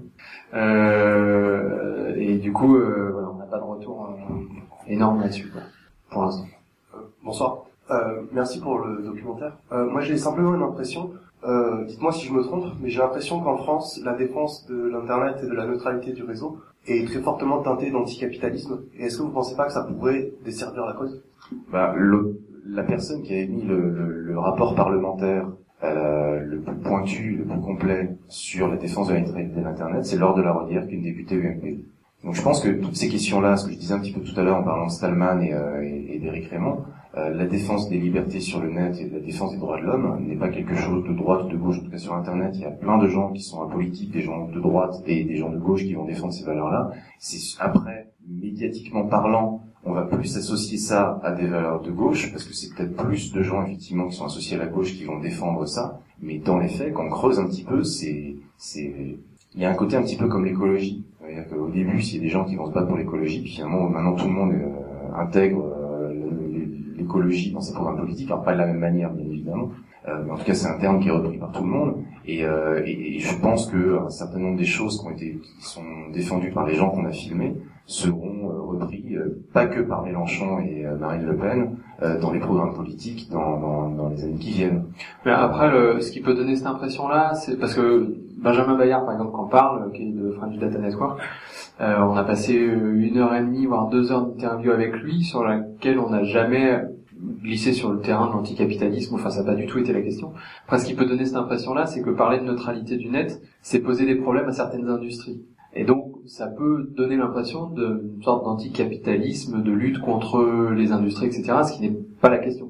Et du coup, voilà, on n'a pas de retour énorme là-dessus, quoi, pour l'instant. Bonsoir. Merci pour le documentaire. Moi, j'ai simplement une impression, dites-moi si je me trompe, mais j'ai l'impression qu'en France, la défense de l'Internet et de la neutralité du réseau est très fortement teintée d'anticapitalisme. Et est-ce que vous pensez pas que ça pourrait desservir la cause ? La personne qui a émis le rapport parlementaire le plus pointu, le plus complet sur la défense de la neutralité de l'Internet, c'est Laure de la Rodière, qui est une députée UMP. Donc je pense que toutes ces questions-là, ce que je disais un petit peu tout à l'heure en parlant de Stallman et d'Éric Raymond, la défense des libertés sur le net et la défense des droits de l'homme n'est pas quelque chose de droite ou de gauche. En tout cas sur Internet, il y a plein de gens qui sont apolitiques, des gens de droite et des gens de gauche qui vont défendre ces valeurs-là. C'est après, médiatiquement parlant, on va plus associer ça à des valeurs de gauche, parce que c'est peut-être plus de gens effectivement qui sont associés à la gauche qui vont défendre ça. Mais dans les faits, quand on creuse un petit peu, il y a un côté un petit peu comme l'écologie. C'est-à-dire qu'au début, il y a des gens qui vont se battre pour l'écologie, puis finalement, maintenant tout le monde intègre l'écologie dans ses programmes politiques, alors pas de la même manière bien évidemment, mais en tout cas c'est un terme qui est repris par tout le monde, et je pense que un certain nombre des choses qui sont défendues par les gens qu'on a filmés seront repris, pas que par Mélenchon et Marine Le Pen, dans les programmes politiques dans les années qui viennent. Mais après, ce qui peut donner cette impression-là, c'est parce que Benjamin Bayard, par exemple, quand on parle, qui est de French Data Network, on a passé 1h30, voire 2 heures d'interview avec lui, sur laquelle on n'a jamais glissé sur le terrain de l'anticapitalisme, enfin ça n'a pas du tout été la question. Après, ce qui peut donner cette impression-là, c'est que parler de neutralité du net, c'est poser des problèmes à certaines industries. Et donc, ça peut donner l'impression d'une sorte d'anticapitalisme, de lutte contre les industries, etc., ce qui n'est pas la question.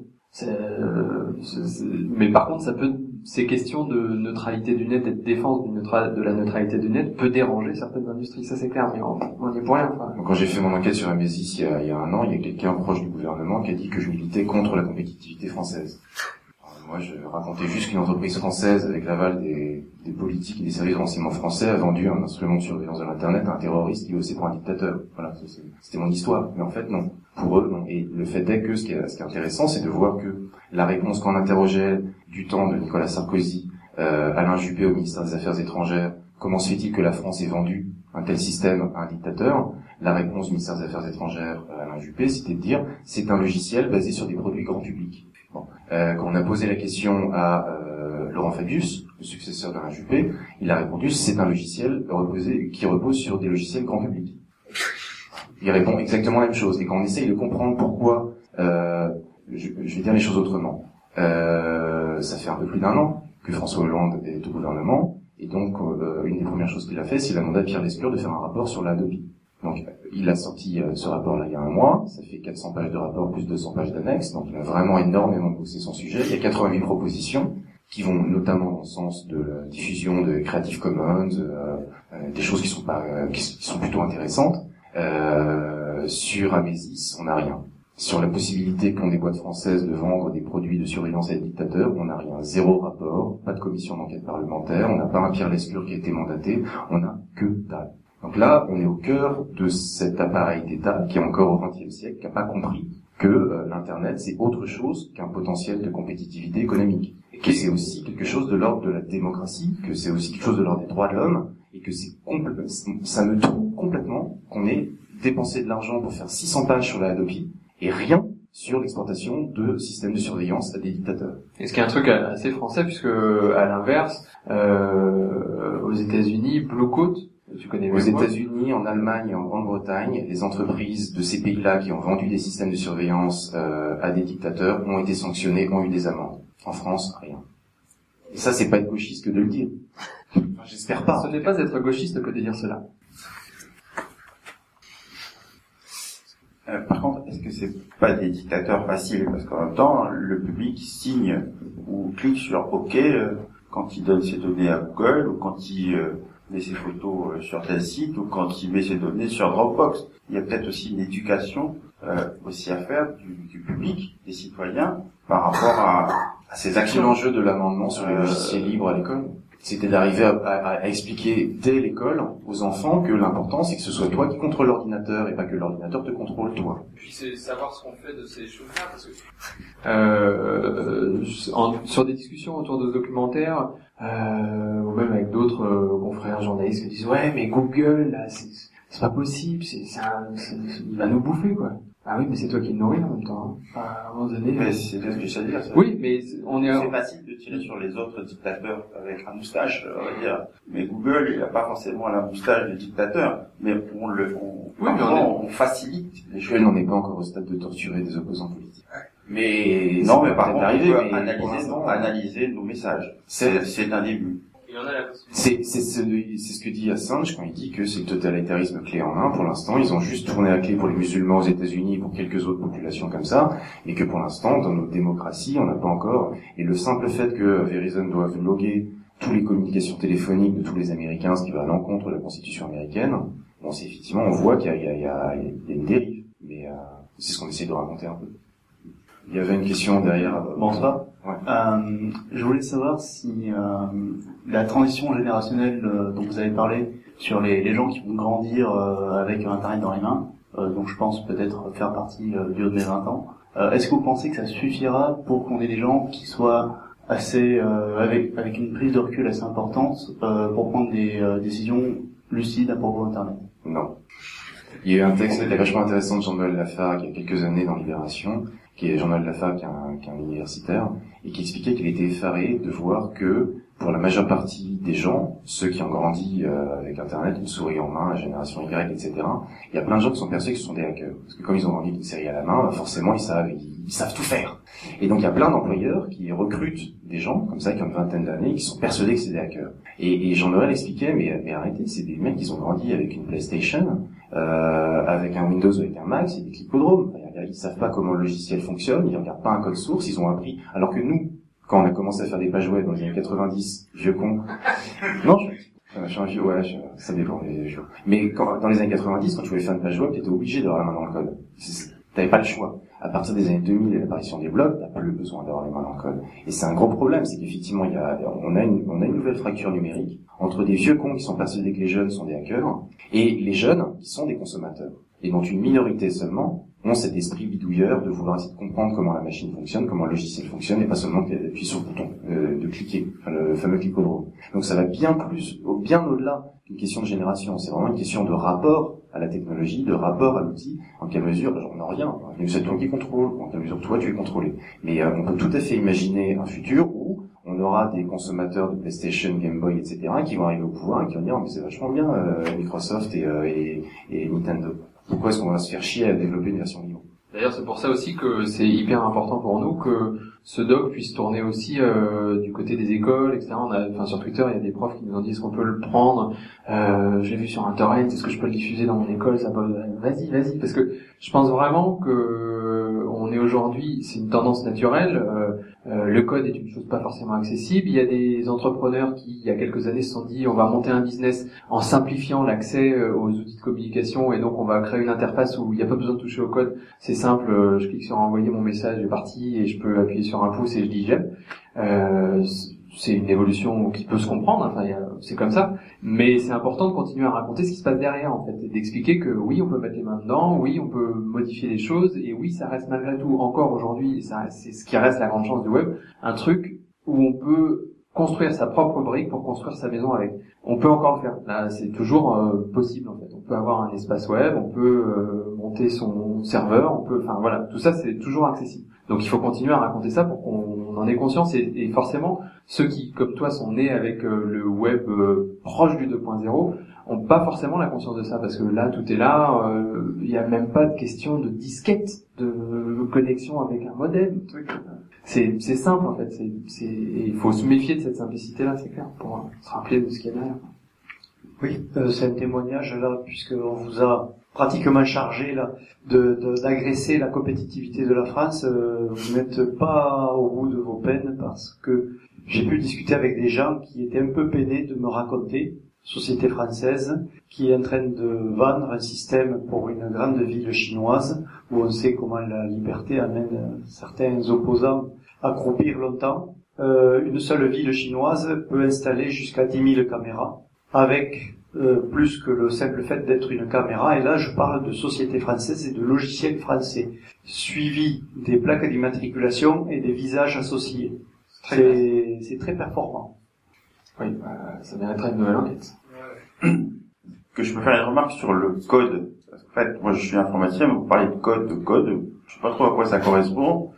Mais par contre, ces questions de neutralité du net et de défense de la neutralité du net peut déranger certaines industries, ça c'est clair, mais on n'y est pour rien. Enfin. Quand j'ai fait mon enquête sur Amesis il y a 1 an, il y a quelqu'un proche du gouvernement qui a dit que je militais contre la compétitivité française. Moi, je racontais juste qu'une entreprise française, avec l'aval des politiques et des services de renseignement français, a vendu un instrument de surveillance de l'Internet à un terroriste qui est aussi pour un dictateur. Voilà, c'était mon histoire. Mais en fait, non. Pour eux, non. Et le fait est que ce qui est intéressant, c'est de voir que la réponse qu'on interrogeait du temps de Nicolas Sarkozy, Alain Juppé au ministère des Affaires étrangères, comment se fait-il que la France ait vendu un tel système à un dictateur? La réponse du ministère des Affaires étrangères, Alain Juppé, c'était de dire c'est un logiciel basé sur des produits grand public. Bon. Quand on a posé la question à Laurent Fabius, le successeur d'Alain Juppé, il a répondu c'est un logiciel qui repose sur des logiciels grand public. Il répond exactement la même chose. Et quand on essaye de comprendre pourquoi, je vais dire les choses autrement. Ça fait un peu plus d'1 an que François Hollande est au gouvernement, et donc une des premières choses qu'il a fait, c'est qu'il a demandé à Pierre Lescure de faire un rapport sur l'Adobe. Donc il a sorti ce rapport-là il y a 1 mois, ça fait 400 pages de rapport plus 200 pages d'annexes, donc il a vraiment énormément bossé son sujet. Il y a 88 propositions qui vont notamment dans le sens de la diffusion de Creative Commons, des choses qui sont plutôt intéressantes. Sur Amesis, on n'a rien. Sur la possibilité qu'ont des boîtes françaises de vendre des produits de surveillance à des dictateurs, on n'a rien. 0 rapport, pas de commission d'enquête parlementaire, on n'a pas un Pierre Lescure qui a été mandaté, on n'a que dalle. Donc là, on est au cœur de cet appareil d'État qui est encore au XXe siècle, qui n'a pas compris que l'Internet, c'est autre chose qu'un potentiel de compétitivité économique. Et que c'est aussi quelque chose de l'ordre de la démocratie, que c'est aussi quelque chose de l'ordre des droits de l'homme, et que ça me trouve complètement qu'on ait dépensé de l'argent pour faire 600 pages sur la Adobe, et rien sur l'exportation de systèmes de surveillance à des dictateurs. Et ce qui est un truc assez français, puisque à l'inverse, aux États-Unis, Blue Coat, tu connais aux États-Unis, en Allemagne et en Grande-Bretagne, les entreprises de ces pays-là qui ont vendu des systèmes de surveillance à des dictateurs ont été sanctionnées, ont eu des amendes. En France, rien. Et ça, c'est pas être gauchiste que de le dire. Enfin, j'espère pas. Ce n'est pas être gauchiste que de dire cela. Par contre, est-ce que c'est pas des dictateurs faciles? Parce qu'en même temps, le public signe ou clique sur OK quand il donne ses données à Google, ou quand il met ses photos sur tel site, ou quand il met ses données sur Dropbox. Il y a peut-être aussi une éducation aussi à faire du public, des citoyens, par rapport à ces actions. L'enjeu de l'amendement sur les logiciels libres à l'école, c'était d'arriver à expliquer dès l'école aux enfants que l'important c'est que ce soit toi qui contrôle l'ordinateur et pas que l'ordinateur te contrôle toi. Puis c'est savoir ce qu'on fait de ces choses-là, parce que sur des discussions autour de documentaires, ou même avec d'autres confrères journalistes qui disent ouais mais Google là c'est pas possible, il va nous bouffer quoi. Ah oui, mais c'est toi qui le nourris en même temps. Hein. À un moment donné. Mais c'est ce que je veux dire. Oui, mais c'est facile de tirer sur les autres dictateurs avec un moustache, on va dire. Mais Google, il a pas forcément la moustache du dictateur, mais on facilite les choses. Je n'en ai pas encore au stade de torturer des opposants politiques. Mais non, mais par contre, on peut analyser nos messages. C'est un début. C'est ce que dit Assange quand il dit que c'est le totalitarisme clé en main. Pour l'instant, ils ont juste tourné la clé pour les musulmans aux États-Unis et pour quelques autres populations comme ça, et que pour l'instant, dans nos démocraties, on n'a pas encore. Et le simple fait que Verizon doive loguer toutes les communications téléphoniques de tous les Américains, ce qui va à l'encontre de la Constitution américaine, bon, c'est effectivement, on voit qu'il y a une dérive. Mais c'est ce qu'on essaie de raconter un peu. Il y avait une question derrière. Bonsoir. Ouais. Je voulais savoir si la transition générationnelle dont vous avez parlé sur les gens qui vont grandir avec Internet dans les mains, donc je pense peut-être faire partie du haut de mes 20 ans, est-ce que vous pensez que ça suffira pour qu'on ait des gens qui soient assez avec une prise de recul assez importante pour prendre des décisions lucides à propos d'Internet? Non. Il y a eu un texte qui était vachement intéressant de Jean-Noël Lafargue il y a quelques années dans Libération, qui est Jean-Noël Lafargue, qui est un universitaire, et qui expliquait qu'il était effaré de voir que, pour la majeure partie des gens, ceux qui ont grandi avec Internet, une souris en main, la génération Y, etc., il y a plein de gens qui sont persuadés que ce sont des hackers. Parce que comme ils ont grandi avec une série à la main, forcément ils savent tout faire. Et donc il y a plein d'employeurs qui recrutent des gens, comme ça, qui ont une vingtaine d'années, qui sont persuadés que c'est des hackers. Et Jean-Noël expliquait, mais arrêtez, c'est des mecs qui ont grandi avec une PlayStation, avec un Windows, avec un Mac, c'est des clipodromes. Ils savent pas comment le logiciel fonctionne, ils regardent pas un code source, ils ont appris. Alors que nous, quand on a commencé à faire des pages web dans les années 90, vieux con. Non, je suis un vieux, ouais, ça dépend des jours. Mais dans les années 90, quand tu voulais faire une page web, t'étais obligé d'avoir la main dans le code. T'avais pas le choix. À partir des années 2000 et l'apparition des blogs, t'as plus besoin d'avoir les mains dans le code. Et c'est un gros problème, c'est qu'effectivement, on a une nouvelle fracture numérique entre des vieux cons qui sont persuadés que les jeunes sont des hackers et les jeunes qui sont des consommateurs. Et dont une minorité seulement ont cet esprit bidouilleur de vouloir essayer de comprendre comment la machine fonctionne, comment le logiciel fonctionne, et pas seulement d'appuyer sur le bouton, de cliquer, enfin, le fameux click au drone. Donc ça va bien au-delà d'une question de génération. C'est vraiment une question de rapport à la technologie, de rapport à l'outil, en quelle mesure, on n'a rien, c'est toi qui contrôle, en quelle mesure toi tu es contrôlé. Mais on peut tout à fait imaginer un futur où on aura des consommateurs de PlayStation, Game Boy, etc., qui vont arriver au pouvoir et qui vont dire, mais c'est vachement bien, Microsoft et Nintendo. Pourquoi est-ce qu'on va se faire chier à développer une version libre? D'ailleurs, c'est pour ça aussi que c'est hyper important pour nous que ce doc puisse tourner aussi du côté des écoles, etc. Sur Twitter, il y a des profs qui nous ont dit est-ce qu'on peut le prendre. Je l'ai vu sur un torrent, est-ce que je peux le diffuser dans mon école? Ça peut... Vas-y, parce que je pense vraiment que on est aujourd'hui, c'est une tendance naturelle. Le code est une chose pas forcément accessible. Il y a des entrepreneurs qui, il y a quelques années, se sont dit on va monter un business en simplifiant l'accès aux outils de communication, et donc on va créer une interface où il n'y a pas besoin de toucher au code. C'est simple, je clique sur envoyer mon message, est parti, et je peux appuyer sur un pouce et je dis j'aime. C'est une évolution qui peut se comprendre, c'est comme ça, mais c'est important de continuer à raconter ce qui se passe derrière, en fait, et d'expliquer que oui, on peut mettre les mains dedans, oui, on peut modifier les choses, et oui, ça reste malgré tout, encore aujourd'hui, c'est ce qui reste la grande chance du web, un truc où on peut construire sa propre brique pour construire sa maison avec. On peut encore le faire. Là, c'est toujours possible, en fait. On peut avoir un espace web, on peut monter son serveur, tout ça, c'est toujours accessible. Donc il faut continuer à raconter ça pour qu'on en ait conscience, et forcément, ceux qui, comme toi, sont nés avec le web proche du 2.0 ont pas forcément la conscience de ça, parce que là, tout est là, il y a même pas de question de disquette, de connexion avec un modem, truc. C'est simple, en fait, il faut se méfier de cette simplicité-là, c'est clair, pour se rappeler de ce qu'il y a derrière. Oui, c'est un témoignage, là, puisqu'on vous a pratiquement chargé, là, d'agresser la compétitivité de la France. Vous n'êtes pas au bout de vos peines, parce que j'ai pu discuter avec des gens qui étaient un peu peinés de me raconter, société française, qui est en train de vendre un système pour une grande ville chinoise, où on sait comment la liberté amène certains opposants à croupir longtemps. Une seule ville chinoise peut installer jusqu'à 10 000 caméras, avec plus que le simple fait d'être une caméra, et là je parle de société française et de logiciels français, suivi des plaques d'immatriculation et des visages associés. C'est très performant. Oui, ça mériterait une nouvelle enquête. Que je peux faire une remarque sur le code. Parce qu'en fait, moi je suis informaticien, mais vous parlez de code. Je sais pas trop à quoi ça correspond.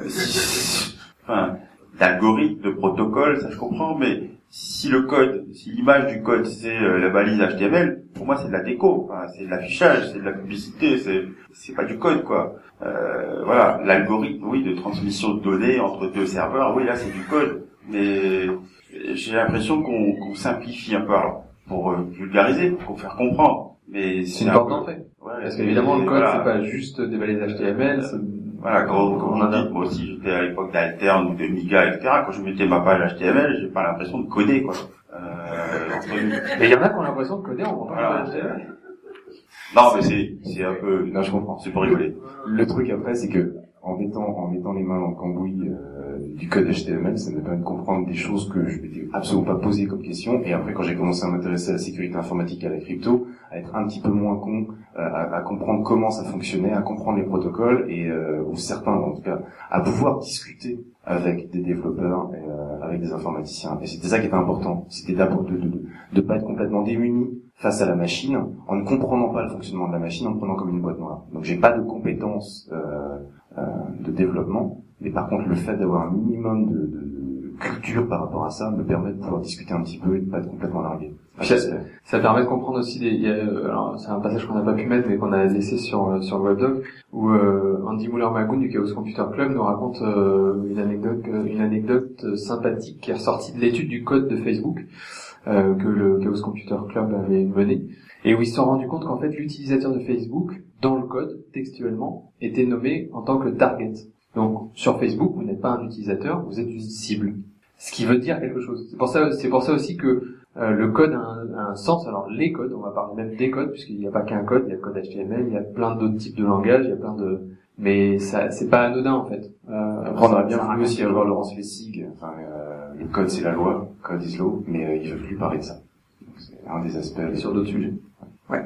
D'algorithme, de protocole, ça je comprends, mais si l'image du code c'est la balise HTML, pour moi c'est de la déco, c'est de l'affichage, c'est de la publicité, c'est pas du code, quoi. L'algorithme, oui, de transmission de données entre deux serveurs, oui, là c'est du code, mais j'ai l'impression qu'on simplifie un peu, alors, pour vulgariser, pour faire comprendre. Mais c'est une porte d'entrée. Ouais, parce qu'évidemment le code c'est pas juste des balises HTML, quand vous dites, moi aussi j'étais à l'époque d'Altern ou de Miga, etc. Quand je mettais ma page HTML, j'ai pas l'impression de coder, quoi. Mais il y en a qui ont l'impression de coder en comptant la HTML. Non, mais c'est un peu, non, je comprends. C'est pour rigoler. Le truc après, c'est que, en mettant les mains dans le cambouis du code HTML, ça me permet de comprendre des choses que je m'étais absolument pas posé comme question. Et après, quand j'ai commencé à m'intéresser à la sécurité informatique et à la crypto, à être un petit peu moins con, à comprendre comment ça fonctionnait, à comprendre les protocoles, et ou certains, en tout cas, à pouvoir discuter avec des développeurs, avec des informaticiens. Et c'était ça qui était important. C'était d'abord de pas être complètement démuni face à la machine, en ne comprenant pas le fonctionnement de la machine, en le prenant comme une boîte noire. Donc j'ai pas de compétences de développement, mais par contre le fait d'avoir un minimum de culture par rapport à ça me permet de pouvoir discuter un petit peu et de pas être complètement largué. Ça permet de comprendre aussi alors c'est un passage qu'on n'a pas pu mettre mais qu'on a laissé sur le webdoc où Andy Muller-Magoon du Chaos Computer Club nous raconte une anecdote sympathique qui est ressortie de l'étude du code de Facebook que le Chaos Computer Club avait mené, et où ils se sont rendus compte qu'en fait l'utilisateur de Facebook dans le code textuellement était nommé en tant que target. Donc sur Facebook vous n'êtes pas un utilisateur, vous êtes une cible, ce qui veut dire quelque chose. C'est pour ça aussi que le code a un sens. Alors les codes, on va parler même des codes, puisqu'il n'y a pas qu'un code, il y a le code HTML, il y a plein d'autres types de langages, il y a plein de mais ça, c'est pas anodin en fait. Après, on aurait bien voulu aussi avoir Laurence Lessig, le code c'est la loi, code is law, mais il veut plus parler de ça. Donc, c'est un des aspects. Sur d'autres sujets. Ouais.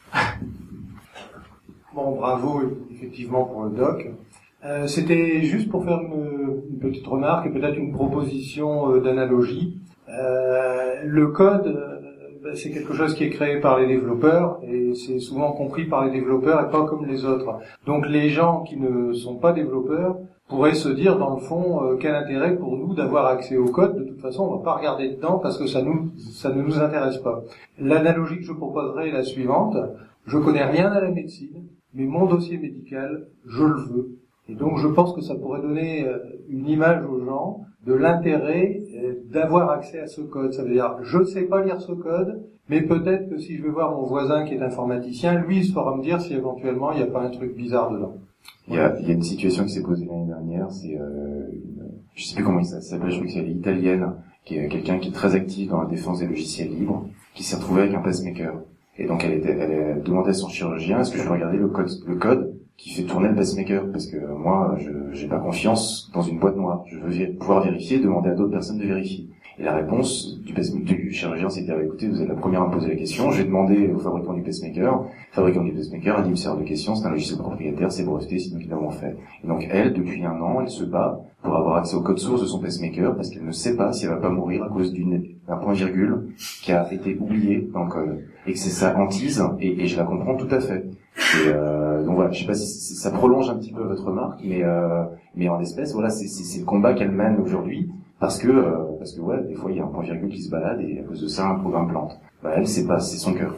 Bon, bravo effectivement pour le doc. C'était juste pour faire une petite remarque et peut-être une proposition d'analogie. Le code, c'est quelque chose qui est créé par les développeurs et c'est souvent compris par les développeurs et pas comme les autres. Donc les gens qui ne sont pas développeurs pourraient se dire dans le fond quel intérêt pour nous d'avoir accès au code. De toute façon, on va pas regarder dedans parce que ça ne nous intéresse pas. L'analogie que je proposerai est la suivante. Je connais rien à la médecine, mais mon dossier médical, je le veux. Et donc je pense que ça pourrait donner une image aux gens de l'intérêt d'avoir accès à ce code. Ça veut dire, je ne sais pas lire ce code, mais peut-être que si je vais voir mon voisin qui est informaticien, lui il saura me dire si éventuellement il n'y a pas un truc bizarre dedans. Il y a une situation qui s'est posée l'année dernière, c'est je sais plus comment ça s'appelle, je crois que c'est italienne, qui est quelqu'un qui est très actif dans la défense des logiciels libres, qui s'est retrouvée avec un pacemaker. Et donc elle a demandé à son chirurgien, est-ce que je peux regarder le code qui fait tourner le pacemaker, parce que moi, j'ai pas confiance dans une boîte noire. Je veux pouvoir vérifier, demander à d'autres personnes de vérifier. Et la réponse du chirurgien, c'était, écoutez, vous êtes la première à me poser la question, j'ai demandé au fabricant du pacemaker, le fabricant du pacemaker a dit, me sert de question, c'est un logiciel propriétaire, c'est breveté, c'est nous qui l'avons fait. Et donc elle, depuis 1 an, elle se bat pour avoir accès au code source de son pacemaker, parce qu'elle ne sait pas si elle va pas mourir à cause d'un point virgule qui a été oublié dans le code. Et que c'est sa hantise, et je la comprends tout à fait. Et donc voilà, je sais pas si ça prolonge un petit peu votre remarque, mais en espèce, voilà, c'est le combat qu'elle mène aujourd'hui, parce que ouais, des fois il y a un point virgule qui se balade et à cause de ça un programme plante. Bah elle, c'est son cœur.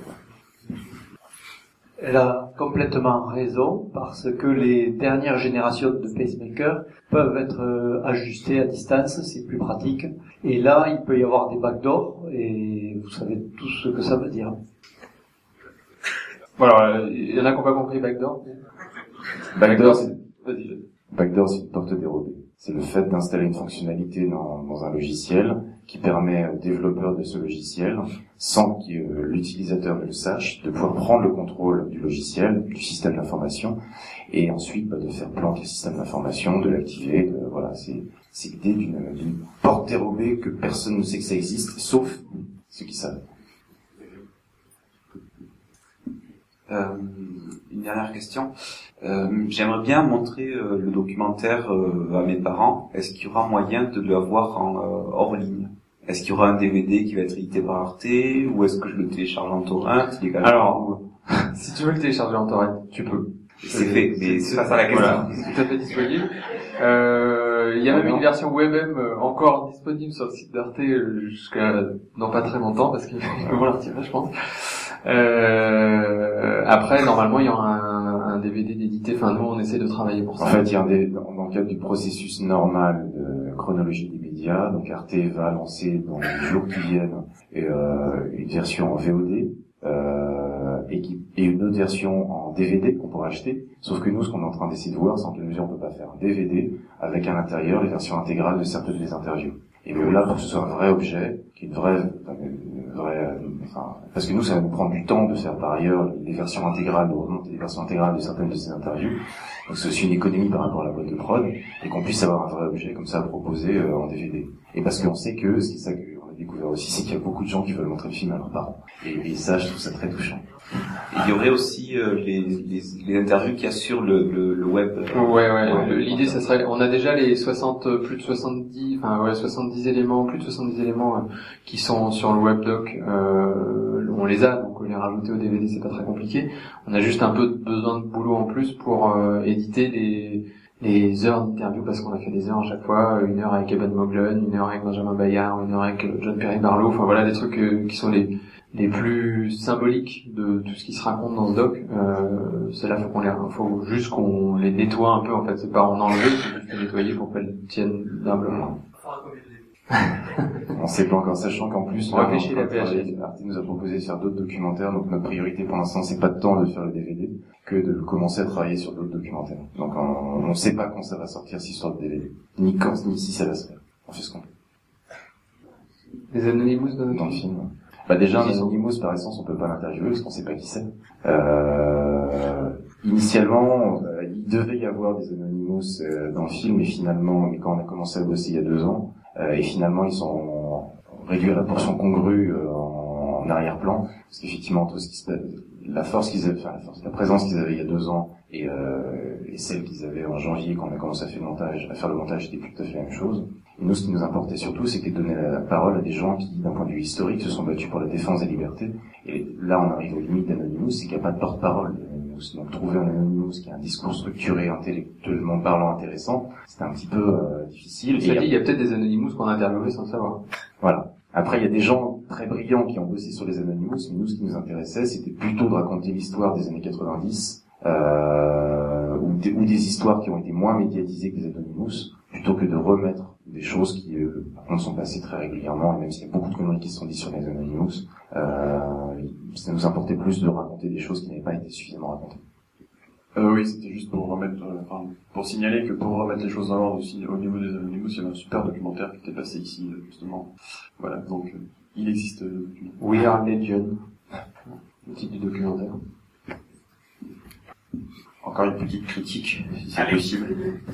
Elle a complètement raison, parce que les dernières générations de pacemakers peuvent être ajustées à distance, c'est plus pratique. Et là, il peut y avoir des backdoors, et vous savez tout ce que ça veut dire. Voilà, il y en a qui n'ont pas compris backdoor. Backdoor, c'est une porte dérobée. C'est le fait d'installer une fonctionnalité dans un logiciel qui permet au développeur de ce logiciel, sans que l'utilisateur le sache, de pouvoir prendre le contrôle du logiciel, du système d'information, et ensuite de faire planter le système d'information, de l'activer. Voilà, c'est l'idée d'une porte dérobée que personne ne sait que ça existe, sauf ceux qui savent. Une dernière question. J'aimerais bien montrer le documentaire à mes parents. Est-ce qu'il y aura moyen de le voir hors ligne? Est-ce qu'il y aura un DVD qui va être édité par Arte, ou est-ce que je le télécharge en torrent légalement? Alors, si tu veux le télécharger en torrent, tu peux. C'est fait, mais c'est pas ça la question. Voilà, c'est tout à fait disponible. Il y a même une version WebM encore disponible sur le site d'Arte jusqu'à dans pas très longtemps, parce qu'ils vont la retirer, je pense. Après, normalement, il y aura un DVD d'édité. Enfin, nous, on essaie de travailler pour ça. En fait, il y a dans le cadre du processus normal de chronologie des médias, donc Arte va lancer dans les jours qui viennent une version en VOD et une autre version en DVD qu'on pourra acheter. Sauf que nous, ce qu'on est en train d'essayer de voir, c'est en quelle mesure on peut pas faire un DVD avec à l'intérieur les versions intégrales de certaines des interviews. Et que là, pour que ce soit un vrai objet, qui est une vraie, parce que nous, ça va nous prendre du temps de faire par ailleurs les versions intégrales, de remonter les versions intégrales de certaines de ces interviews. Donc c'est aussi une économie par rapport à la boîte de prod, et qu'on puisse avoir un vrai objet comme ça à proposer en DVD. Et parce qu'on sait que, c'est ça qu'on a découvert aussi, c'est qu'il y a beaucoup de gens qui veulent montrer le film à leurs parents. Et ça, je trouve ça très touchant. Il y aurait aussi les interviews qu'il y a sur le web. Ouais. L'idée, ça serait, on a déjà les 70 éléments, plus de 70 éléments qui sont sur le webdoc. On les a, donc les rajouter au DVD, c'est pas très compliqué. On a juste un peu besoin de boulot en plus pour éditer les heures d'interview, parce qu'on a fait des heures à chaque fois, 1 heure avec Eben Moglen, 1 heure avec Benjamin Bayard, 1 heure avec John Perry Barlow. Enfin voilà, des trucs qui sont les plus symboliques de tout ce qui se raconte dans ce doc. Celles-là, faut juste qu'on les nettoie un peu, en fait. C'est pas en enlever, c'est juste les nettoyer pour qu'elles tiennent humblement. On sait pas encore, sachant qu'en plus, on réfléchit la PHS. Arte nous a proposé de faire d'autres documentaires, donc notre priorité pour l'instant, c'est pas de temps de faire le DVD, que de commencer à travailler sur d'autres documentaires. Donc on sait pas quand ça va sortir, cette histoire de DVD. Ni quand, ni si ça va se faire. On fait ce qu'on peut. Les Anonymous dans le film. Bah déjà, un Anonymous, par essence, on peut pas l'interviewer parce qu'on sait pas qui c'est. Initialement, il devait y avoir des Anonymous dans le film, mais finalement, quand on a commencé à bosser il y a 2 ans, et finalement, ils sont réduits à la portion congrue en arrière-plan, parce qu'effectivement, tout ce qui se passe, la présence qu'ils avaient il y a 2 ans et celle qu'ils avaient en janvier quand on a commencé à faire le montage, c'était tout à fait la même chose. Et nous, ce qui nous importait surtout, c'était de donner la parole à des gens qui, d'un point de vue historique, se sont battus pour la défense des libertés. Et là, on arrive aux limites d'Anonymous, c'est qu'il n'y a pas de porte-parole d'Anonymous. Donc, trouver un Anonymous qui a un discours structuré, intellectuellement parlant, intéressant, c'était un petit peu difficile. Et il y a peut-être des Anonymous qu'on a interviewés sans le savoir. Voilà. Après, il y a des gens très brillants qui ont bossé sur les Anonymous, mais nous, ce qui nous intéressait, c'était plutôt de raconter l'histoire des années 90, ou des histoires qui ont été moins médiatisées que les Anonymous, plutôt que de remettre des choses qui, par contre, sont passées très régulièrement, et même s'il y a beaucoup de conneries qui se sont dites sur les Anonymous, ça nous importait plus de raconter des choses qui n'avaient pas été suffisamment racontées. Oui, c'était juste pour remettre, pour signaler que pour remettre les choses dans l'ordre aussi, au niveau des Anonymous, il y avait un super documentaire qui était passé ici, justement. Voilà, donc, il existe le documentaire. We Are Legion. Le titre du documentaire. Encore une petite critique, si c'est possible.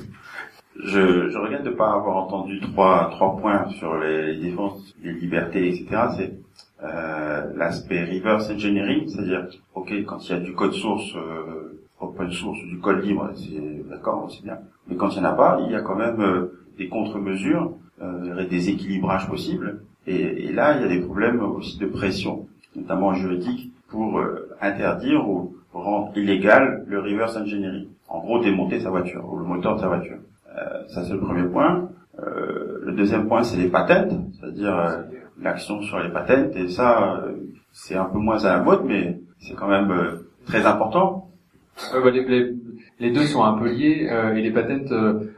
Je regrette de ne pas avoir entendu trois points sur les défenses des libertés, etc. C'est l'aspect reverse engineering, c'est-à-dire, ok, quand il y a du code source, open source, du code libre, c'est d'accord, c'est bien. Mais quand il n'y en a pas, il y a quand même des contre-mesures, des équilibrages possibles. Et là, il y a des problèmes aussi de pression, notamment juridique, pour interdire ou rendre illégal le reverse engineering. En gros, démonter sa voiture ou le moteur de sa voiture. Ça, c'est le premier point. Le deuxième point, c'est les patents, c'est-à-dire l'action sur les patents. Et ça, c'est un peu moins à la mode, mais c'est quand même très important. Les deux sont un peu liés, et les patents,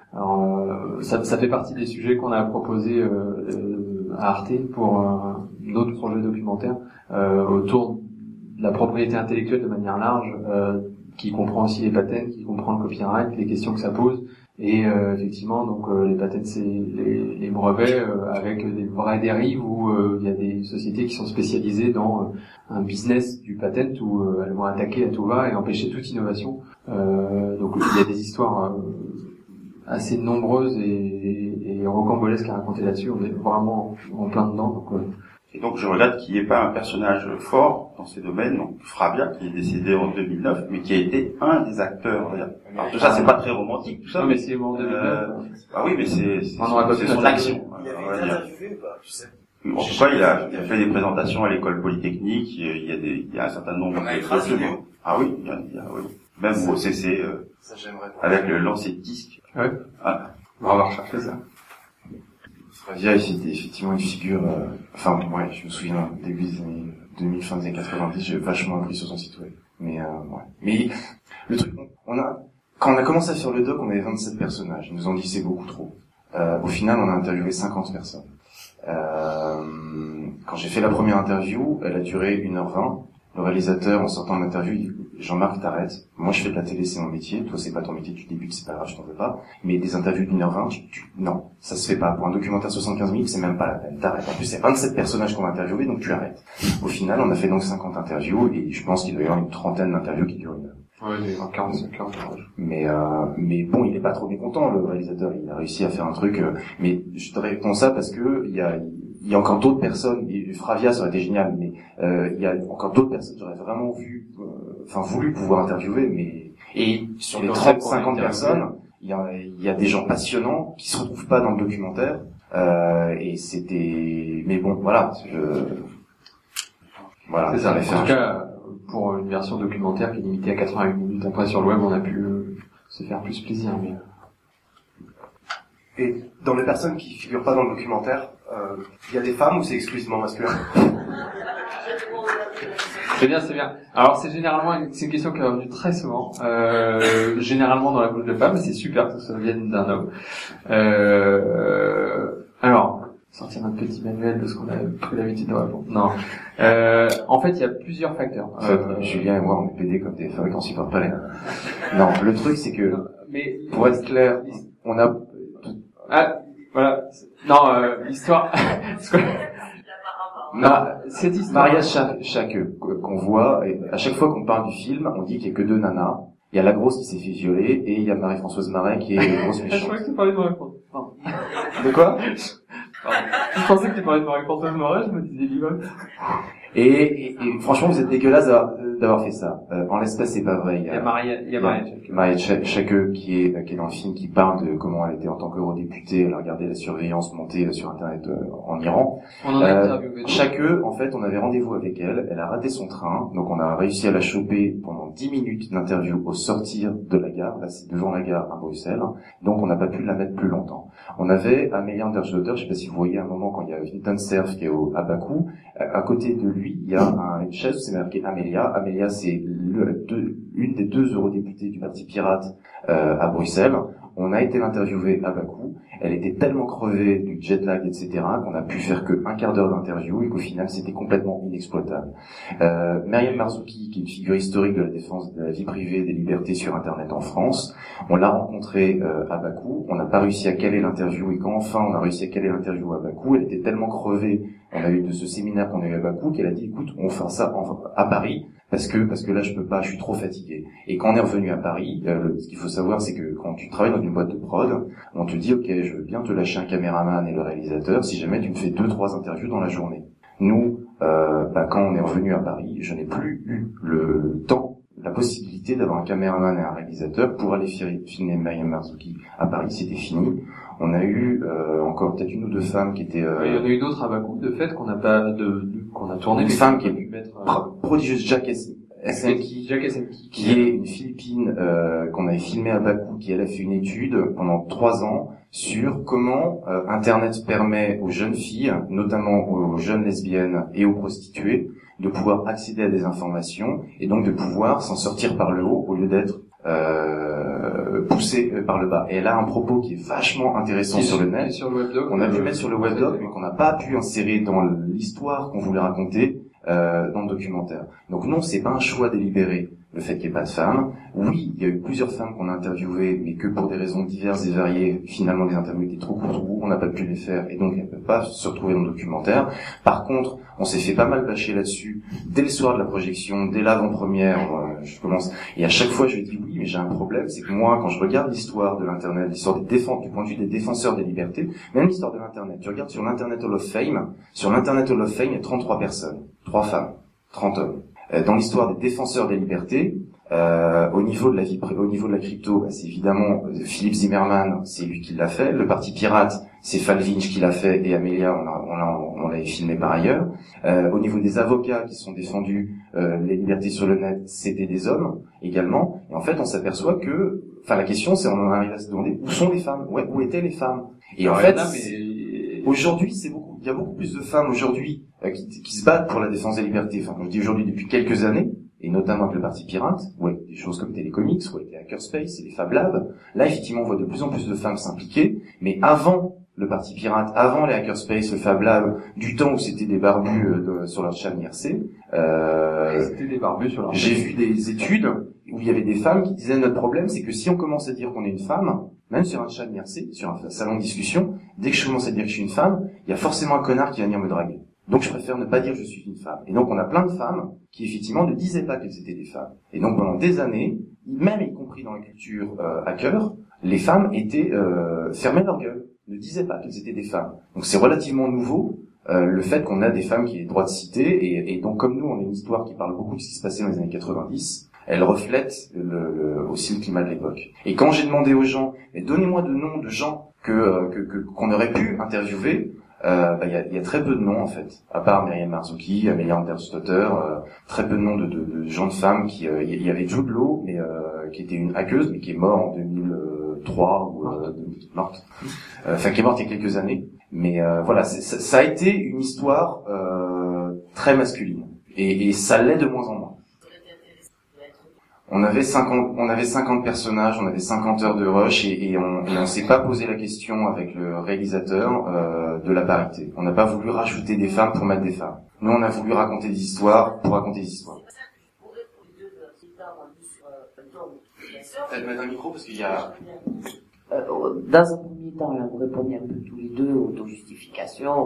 ça fait partie des sujets qu'on a proposés à Arte pour notre projet documentaire autour de la propriété intellectuelle de manière large, qui comprend aussi les patents, qui comprend le copyright, les questions que ça pose. Et effectivement, donc les patents, c'est les brevets avec des vraies dérives où il y a des sociétés qui sont spécialisées dans un business du patent où elles vont attaquer à tout va et empêcher toute innovation. Donc il y a des histoires assez nombreuses et rocambolesques à raconter là-dessus. On est vraiment en plein dedans. Donc, Et donc je regrette qu'il n'y ait pas un personnage fort dans ces domaines, donc Fravia, qui est décédé en 2009, mais qui a été un des acteurs. Alors tout ça, c'est pas très romantique, tout ça. Non, mais c'est mort en 2009. Ah oui, mais c'est son action. Il avait été interviewé, bah, tu sais. En tout cas, il a fait des présentations à l'école polytechnique, il y a un certain nombre de... Ah oui, oui. Même au CC, avec le lancer de disque. Ouais. Ah. On va rechercher ça. Fravia était effectivement une figure, je me souviens, début des années 2000, fin des années 90, j'ai vachement appris sur son site web. Mais le truc, quand on a commencé à faire le doc, on avait 27 personnages. Ils nous ont dit c'est beaucoup trop. Au final, on a interviewé 50 personnes. Quand j'ai fait la première interview, elle a duré 1h20. Le réalisateur, en sortant de l'interview, il dit Jean-Marc, t'arrêtes. Moi, je fais de la télé, c'est mon métier. Toi, c'est pas ton métier, tu débutes, c'est pas grave, je t'en veux pas. Mais des interviews d'1h20, non, ça se fait pas. Pour un documentaire 75 minutes, c'est même pas la peine. T'arrêtes. En plus, c'est 27 personnages qu'on va interviewer, donc tu arrêtes. Au final, on a fait donc 50 interviews, et je pense qu'il doit y avoir une trentaine d'interviews qui durent 1 heure. Ouais, il y a 45 heures. Mais bon, il est pas trop mécontent, le réalisateur. Il a réussi à faire un truc, mais je te réponds ça parce que il y a encore d'autres personnes, et Fravia, ça aurait été génial, mais il y a encore d'autres personnes que j'aurais vraiment voulu pouvoir interviewer, mais et sur les 30-50 personnes, il y a des gens passionnants qui se retrouvent pas dans le documentaire, et c'était, mais bon, voilà, c'est ça. En tout cas, pour une version documentaire qui est limitée à 88 minutes, après sur le web, on a pu se faire plus plaisir, mais... Et dans les personnes qui figurent pas dans le documentaire, il y a des femmes ou c'est exclusivement masculin? C'est bien. Alors c'est une question qui est revenue très souvent, généralement dans la bouche de femmes, c'est super que ça vienne d'un homme. Alors, sortir notre petit manuel de ce qu'on a pris l'habitude de répondre. Non. En fait, il y a plusieurs facteurs. Julien et moi, on est pédés comme des fabriques, on s'y porte pas les... Non, le truc, c'est que, pour être clair, on a... Ah, voilà. Non, l'histoire... Cette histoire. Mariage chaque qu'on voit, et à chaque fois qu'on parle du film, on dit qu'il y a que 2 nanas. Il y a la grosse qui s'est fait violer, et il y a Marie-Françoise Marais qui est une grosse méchante. Je croyais que tu parlais de Marie-Françoise. De quoi? Je pensais que tu parlais de Marie-Françoise Marais, je me disais ligote. Et franchement, vous êtes dégueulasse d'avoir fait ça. En l'espèce, c'est pas vrai. Il y a Maria Tchakeux qui est dans le film, qui parle de comment elle était en tant qu'eurodéputée, elle a regardé la surveillance monter sur Internet en Iran. On en a interviewé. Tchakeux, en fait, on avait rendez-vous avec elle, elle a raté son train, donc on a réussi à la choper pendant 10 minutes d'interview au sortir de la gare, là c'est devant la gare à Bruxelles, donc on n'a pas pu la mettre plus longtemps. On avait Amélia Andersdotter, je sais pas si vous voyez un moment quand il y a Vinton Cerf qui est à Bakou, à côté de lui, il y a une chaise où c'est marqué Amélia. Amélia, c'est une des 2 eurodéputées du Parti Pirate à Bruxelles. On a été l'interviewer à Bakou. Elle était tellement crevée du jet lag, etc., qu'on a pu faire que 1 quart d'heure d'interview et qu'au final, c'était complètement inexploitable. Myriam Marzouki, qui est une figure historique de la défense de la vie privée et des libertés sur Internet en France, on l'a rencontrée à Bakou. On n'a pas réussi à caler l'interview et quand enfin on a réussi à caler l'interview à Bakou, elle était tellement crevée, on a eu de ce séminaire qu'on a eu à Bakou, qu'elle a dit, écoute, on fera ça à Paris. Parce que là je peux pas, je suis trop fatigué. Et quand on est revenu à Paris, ce qu'il faut savoir c'est que quand tu travailles dans une boîte de prod, on te dit ok, je veux bien te lâcher un caméraman et le réalisateur si jamais tu me fais 2-3 interviews dans la journée. Nous, quand on est revenu à Paris, je n'ai plus eu le temps, la possibilité d'avoir un caméraman et un réalisateur pour aller filmer Myriam Marzouki à Paris, c'était fini. On a eu encore peut-être 1 ou 2 femmes qui étaient. Il y en a eu d'autres à Bakou, de fait qu'on n'a pas qu'on a tourné. Une femme qui est prodigieuse, Jack SMK, qui est une Philippine qu'on avait filmée à Bakou, qui elle a fait une étude pendant 3 ans sur comment Internet permet aux jeunes filles, notamment aux jeunes lesbiennes et aux prostituées, de pouvoir accéder à des informations et donc de pouvoir s'en sortir par le haut au lieu d'être poussé par le bas. Et elle a un propos qui est vachement intéressant sur le net. On a pu mettre sur le webdoc, mais qu'on n'a pas pu insérer dans l'histoire qu'on voulait raconter dans le documentaire. Donc non, c'est pas un choix délibéré le fait qu'il n'y ait pas de femmes. Oui, il y a eu plusieurs femmes qu'on a interviewées, mais que pour des raisons diverses et variées, finalement les interviews étaient trop courtes ou on n'a pas pu les faire et donc elles ne peuvent pas se retrouver dans le documentaire. Par contre, on s'est fait pas mal bâcher là-dessus dès le soir de la projection, dès l'avant-première. Je commence et à chaque fois je dis oui, mais j'ai un problème, c'est que moi quand je regarde l'histoire de l'internet, l'histoire des du point de vue des défenseurs des libertés, même l'histoire de l'internet, tu regardes sur l'Internet Hall of Fame, il y a 33 personnes, 3 femmes, 30 hommes. Dans l'histoire des défenseurs des libertés, au niveau de la crypto, c'est évidemment Philippe Zimmermann, c'est lui qui l'a fait. Le Parti Pirate, c'est Falvinch qui l'a fait et Amélia, on l'avait filmé par ailleurs. Au niveau des avocats qui sont défendus les libertés sur le net, c'était des hommes également. Et en fait, on s'aperçoit que, la question, c'est on en arrive à se demander où sont les femmes, où étaient les femmes. Et en fait, aujourd'hui, il y a beaucoup plus de femmes aujourd'hui qui se battent pour la défense des libertés. Enfin, quand je dis aujourd'hui, depuis quelques années, et notamment avec le Parti Pirate, des choses comme Télécomics, avec les Hackerspace et les Fab Labs. Là, effectivement, on voit de plus en plus de femmes s'impliquer, mais avant le Parti Pirate, avant les Hackerspace, le Fab Lab, du temps où c'était des barbus sur leur chaîne IRC, c'était des barbus sur leur j'ai vu des études où il y avait des femmes qui disaient notre problème, c'est que si on commence à dire qu'on est une femme, même sur un chat IRC, sur un salon de discussion, dès que je commence à dire que je suis une femme, il y a forcément un connard qui va venir me draguer. Donc je préfère ne pas dire que je suis une femme. Et donc on a plein de femmes qui effectivement ne disaient pas qu'elles étaient des femmes. Et donc pendant des années, même y compris dans la culture hacker, les femmes étaient fermaient leur gueule, ne disaient pas qu'elles étaient des femmes. Donc c'est relativement nouveau le fait qu'on a des femmes qui aient le droit de citer. Et donc comme nous, on a une histoire qui parle beaucoup de ce qui se passait dans les années 90. Elle reflète aussi le climat de l'époque. Et quand j'ai demandé aux gens, mais donnez-moi de noms de gens qu'on aurait pu interviewer, il y a très peu de noms en fait, à part Myriam Marzouki, Amélia Andersdotter, très peu de noms de gens de femmes qui il y avait Jude Law, mais qui était une hackeuse mais qui est mort en 2003 ou morte. Qui est morte il y a quelques années. Mais voilà, ça a été une histoire très masculine et ça l'est de moins en moins. On avait 50 personnages, on avait 50 heures de rush et on s'est pas posé la question avec le réalisateur de la parité. On n'a pas voulu rajouter des femmes pour mettre des femmes. Nous, on a voulu raconter des histoires pour raconter des histoires. Peut-être mettre un micro parce qu'il y a... Dans un premier temps, là, vous répondez un peu tous les deux, autojustification, bon,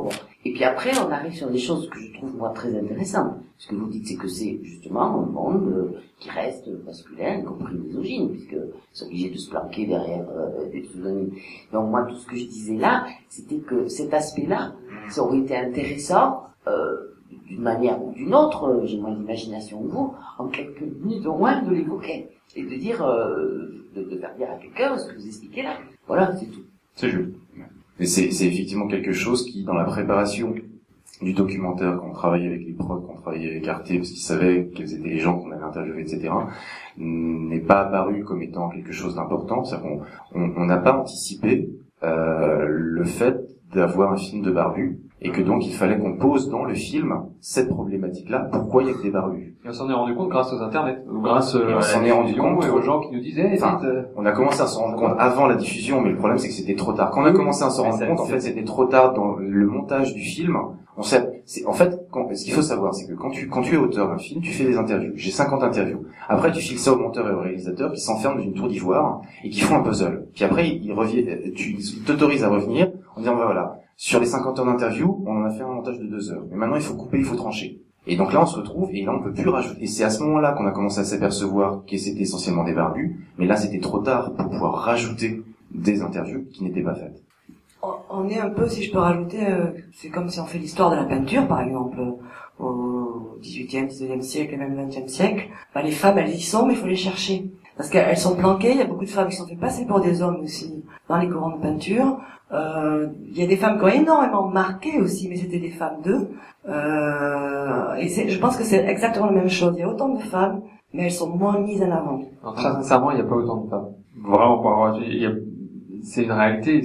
Et puis après, on arrive sur des choses que je trouve, moi, très intéressantes. Ce que vous dites, c'est que c'est justement un monde qui reste masculin, y compris misogyne, puisque c'est obligé de se planquer derrière des pseudonymes. Donc moi, tout ce que je disais là, c'était que cet aspect-là, ça aurait été intéressant, d'une manière ou d'une autre, j'ai moins d'imagination que vous, en quelques minutes au moins, de l'évoquer. Et de dire, de faire dire à quelqu'un ce que vous expliquez là. Voilà, c'est tout. C'est juste. Mais c'est effectivement quelque chose qui, dans la préparation du documentaire, quand on travaillait avec les prods, quand on travaillait avec Arte, parce qu'ils savaient quels étaient les gens qu'on avait interviewés, etc., n'est pas apparu comme étant quelque chose d'important. C'est-à-dire qu'on n'a pas anticipé le fait d'avoir un film de barbus, et que donc il fallait qu'on pose dans le film cette problématique-là. Pourquoi il y a que des barbus? Et on s'en est rendu compte grâce aux internets, ou grâce on s'en est rendu compte et aux gens qui nous disaient. On a commencé à s'en rendre compte avant la diffusion, mais le problème c'est que c'était trop tard. Quand on a commencé à s'en rendre compte, en fait, c'était trop tard dans le montage du film. En fait, ce qu'il faut savoir, c'est que quand tu es auteur d'un film, tu fais des interviews. J'ai 50 interviews. Après, tu files ça au monteur et au réalisateur qui s'enferment dans une tour d'ivoire et qui font un puzzle. Puis après, tu t'autorises à revenir en disant, voilà, sur les 50 heures d'interview, on en a fait un montage de 2 heures. Mais maintenant, il faut couper, il faut trancher. Et donc là, on se retrouve, et là, on peut plus rajouter. Et c'est à ce moment-là qu'on a commencé à s'apercevoir que c'était essentiellement des barbus. Mais là, c'était trop tard pour pouvoir rajouter des interviews qui n'étaient pas faites. On est un peu, si je peux rajouter, c'est comme si on fait l'histoire de la peinture, par exemple, au 18e, 19e siècle et même 20e siècle. Les femmes, elles y sont, mais il faut les chercher. Parce qu'elles sont planquées, il y a beaucoup de femmes qui sont fait passer pour des hommes aussi, dans les courants de peinture. Il y a des femmes qui ont énormément marqué aussi, mais c'était des femmes d'eux. Et je pense que c'est exactement la même chose. Il y a autant de femmes, mais elles sont moins mises en avant. Alors, très sincèrement, il n'y a pas autant de femmes. Vraiment pas. C'est une réalité,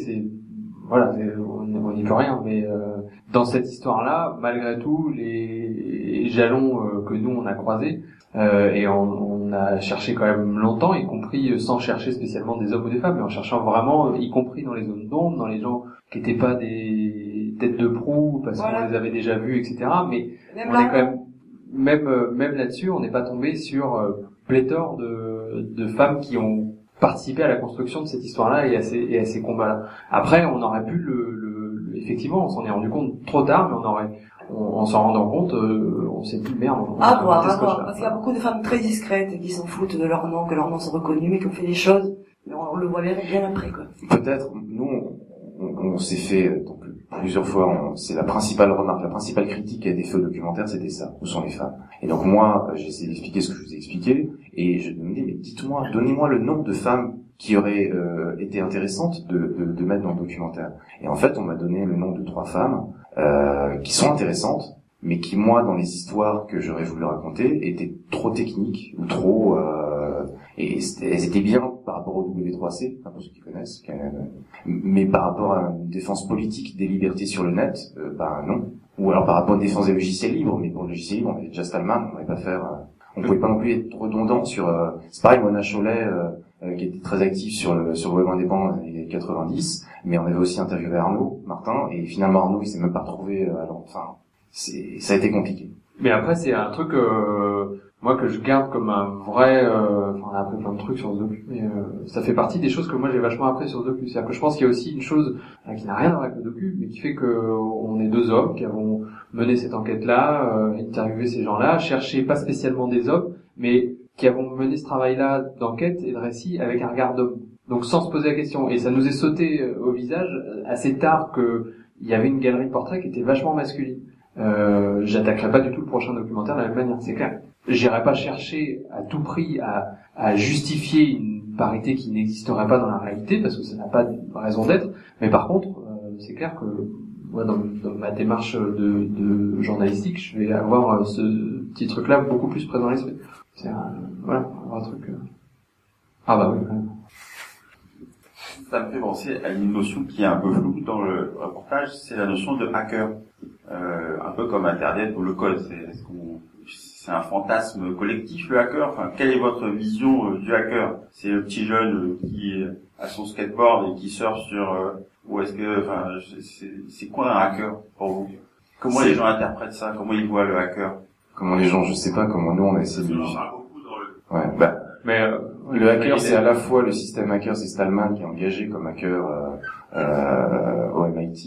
on n'y peut rien, mais dans cette histoire-là, malgré tout, les jalons que nous on a croisés, et on a cherché quand même longtemps, y compris sans chercher spécialement des hommes ou des femmes, mais en cherchant vraiment, y compris dans les zones d'ombre, dans les gens qui n'étaient pas des têtes de proue parce qu'on les avait déjà vus, etc. Mais même on est quand même là-dessus, on n'est pas tombé sur pléthore de femmes qui ont participé à la construction de cette histoire-là et à ces combats-là. Après, on aurait pu effectivement, on s'en est rendu compte trop tard, mais en s'en rendant compte, on s'est dit merde. Parce qu'il y a beaucoup de femmes très discrètes qui s'en foutent de leur nom, que leur nom soit reconnu, mais qui ont fait des choses, mais on le voit bien après, quoi. Peut-être, nous, on s'est fait, donc, plusieurs fois, c'est la principale remarque, la principale critique qui a été faite au documentaire, c'était ça. Où sont les femmes? Et donc moi, j'ai essayé d'expliquer ce que je vous ai expliqué, et je me dis, mais donnez-moi le nombre de femmes qui auraient été intéressantes de mettre dans le documentaire. Et en fait, on m'a donné le nom de 3 femmes qui sont intéressantes, mais qui, moi, dans les histoires que j'aurais voulu raconter, étaient trop techniques ou trop... et elles étaient bien par rapport au W3C, pour ceux qui connaissent, mais par rapport à une défense politique des libertés sur le net, non. Ou alors par rapport à une défense des logiciels libres, mais pour le logiciel libre, on avait déjà Stallman, on n'allait pas faire... on pouvait pas non plus être redondant sur... c'est pareil, Mona Chollet, qui était très active sur le web indépendant dans les années 90, mais on avait aussi interviewé Arnaud Martin, et finalement Arnaud, il s'est même pas retrouvé... ça a été compliqué. Mais après, c'est un truc... moi que je garde comme un vrai on a appris plein de trucs sur ce docu, mais ça fait partie des choses que moi j'ai vachement appris sur ce docu. C'est-à-dire que je pense qu'il y a aussi une chose qui n'a rien à voir avec le docu, mais qui fait que on est 2 hommes qui avons mené cette enquête-là, interviewé ces gens-là, cherché pas spécialement des hommes, mais qui avons mené ce travail-là d'enquête et de récit avec un regard d'homme. Donc sans se poser la question. Et ça nous est sauté au visage assez tard que il y avait une galerie de portraits qui était vachement masculine. J'attaquerai pas du tout le prochain documentaire de la même manière, c'est clair. J'irai pas chercher à tout prix à justifier une parité qui n'existerait pas dans la réalité, parce que ça n'a pas de raison d'être. Mais par contre, c'est clair que moi, dans ma démarche de journalistique, je vais avoir ce petit truc-là beaucoup plus présent à l'esprit. C'est un truc... Ah bah oui, quand même. Ça me fait penser à une notion qui est un peu floue dans le reportage, c'est la notion de hacker. Un peu comme Internet ou le code. C'est un fantasme collectif, le hacker. Enfin, quelle est votre vision du hacker? C'est le petit jeune qui a son skateboard et qui surfe sur... ou est-ce que... c'est quoi un hacker pour vous? Comment les gens interprètent ça? Comment ils voient le hacker? Comment les gens, je sais pas, comment nous on a essayé de... Ouais, le hacker, c'est à la fois le système hacker, c'est Stallman qui est engagé comme hacker au MIT.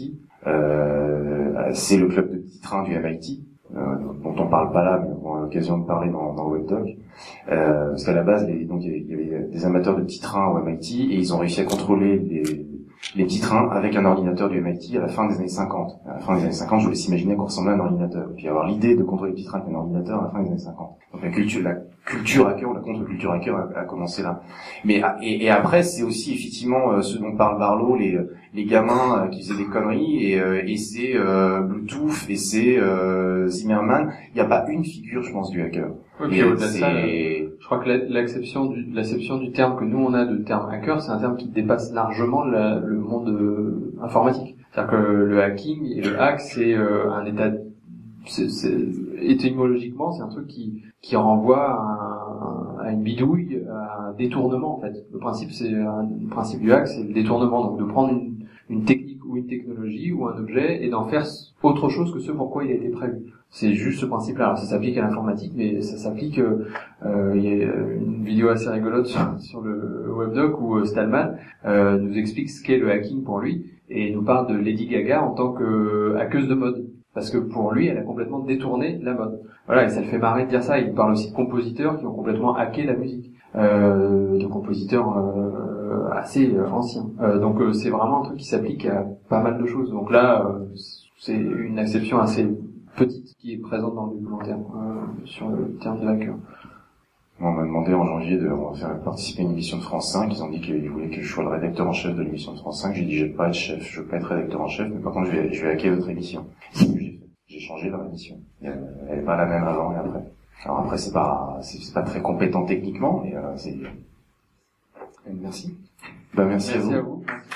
c'est le club de petits trains du MIT, dont on parle pas là, mais on aura l'occasion de parler dans WebDoc. Parce qu'à la base, donc il y avait des amateurs de petits trains au MIT et ils ont réussi à contrôler les petits trains avec un ordinateur du MIT à la fin des années 50. À la fin des années 50, je voulais s'imaginer qu'on ressemblait à un ordinateur. Et puis avoir l'idée de contrôler les petits trains avec un ordinateur à la fin des années 50. Donc la culture hacker ou la contre-culture hacker a commencé là. Mais et après, c'est aussi effectivement ce dont parle Barlow, les gamins qui faisaient des conneries et c'est Bluetooth et c'est Zimmerman. Il n'y a pas une figure, je pense, du hacker. Oui, puis au-delà de ça, je crois que l'acception du terme que nous on a de terme hacker, c'est un terme qui dépasse largement le monde informatique. C'est-à-dire que le hacking et le hack, c'est un état, étymologiquement, c'est un truc qui renvoie à une bidouille, à un détournement en fait. Le principe du hack, c'est le détournement, donc de prendre une technique ou une technologie ou un objet et d'en faire autre chose que ce pourquoi il a été prévu. C'est juste ce principe-là. Alors ça s'applique à l'informatique, mais ça s'applique. Il y a une vidéo assez rigolote sur le WebDoc où Stallman nous explique ce qu'est le hacking pour lui et nous parle de Lady Gaga en tant que hackeuse de mode. Parce que pour lui, elle a complètement détourné la mode. Voilà, et ça le fait marrer de dire ça. Il parle aussi de compositeurs qui ont complètement hacké la musique. De compositeurs assez anciens. Donc c'est vraiment un truc qui s'applique à pas mal de choses. Donc là, c'est une acception assez petite qui est présente dans le documentaire sur le terme de hacker. On m'a demandé en janvier de faire participer à une émission de France 5. Ils ont dit qu'ils voulaient que je sois le rédacteur en chef de l'émission de France 5. J'ai dit je veux pas être chef, je veux pas être rédacteur en chef, mais par contre je vais hacker votre émission. C'est ce que j'ai fait. J'ai changé leur émission. Elle est pas la même avant et après. Alors après c'est pas très compétent techniquement, mais c'est. Merci. Merci à vous.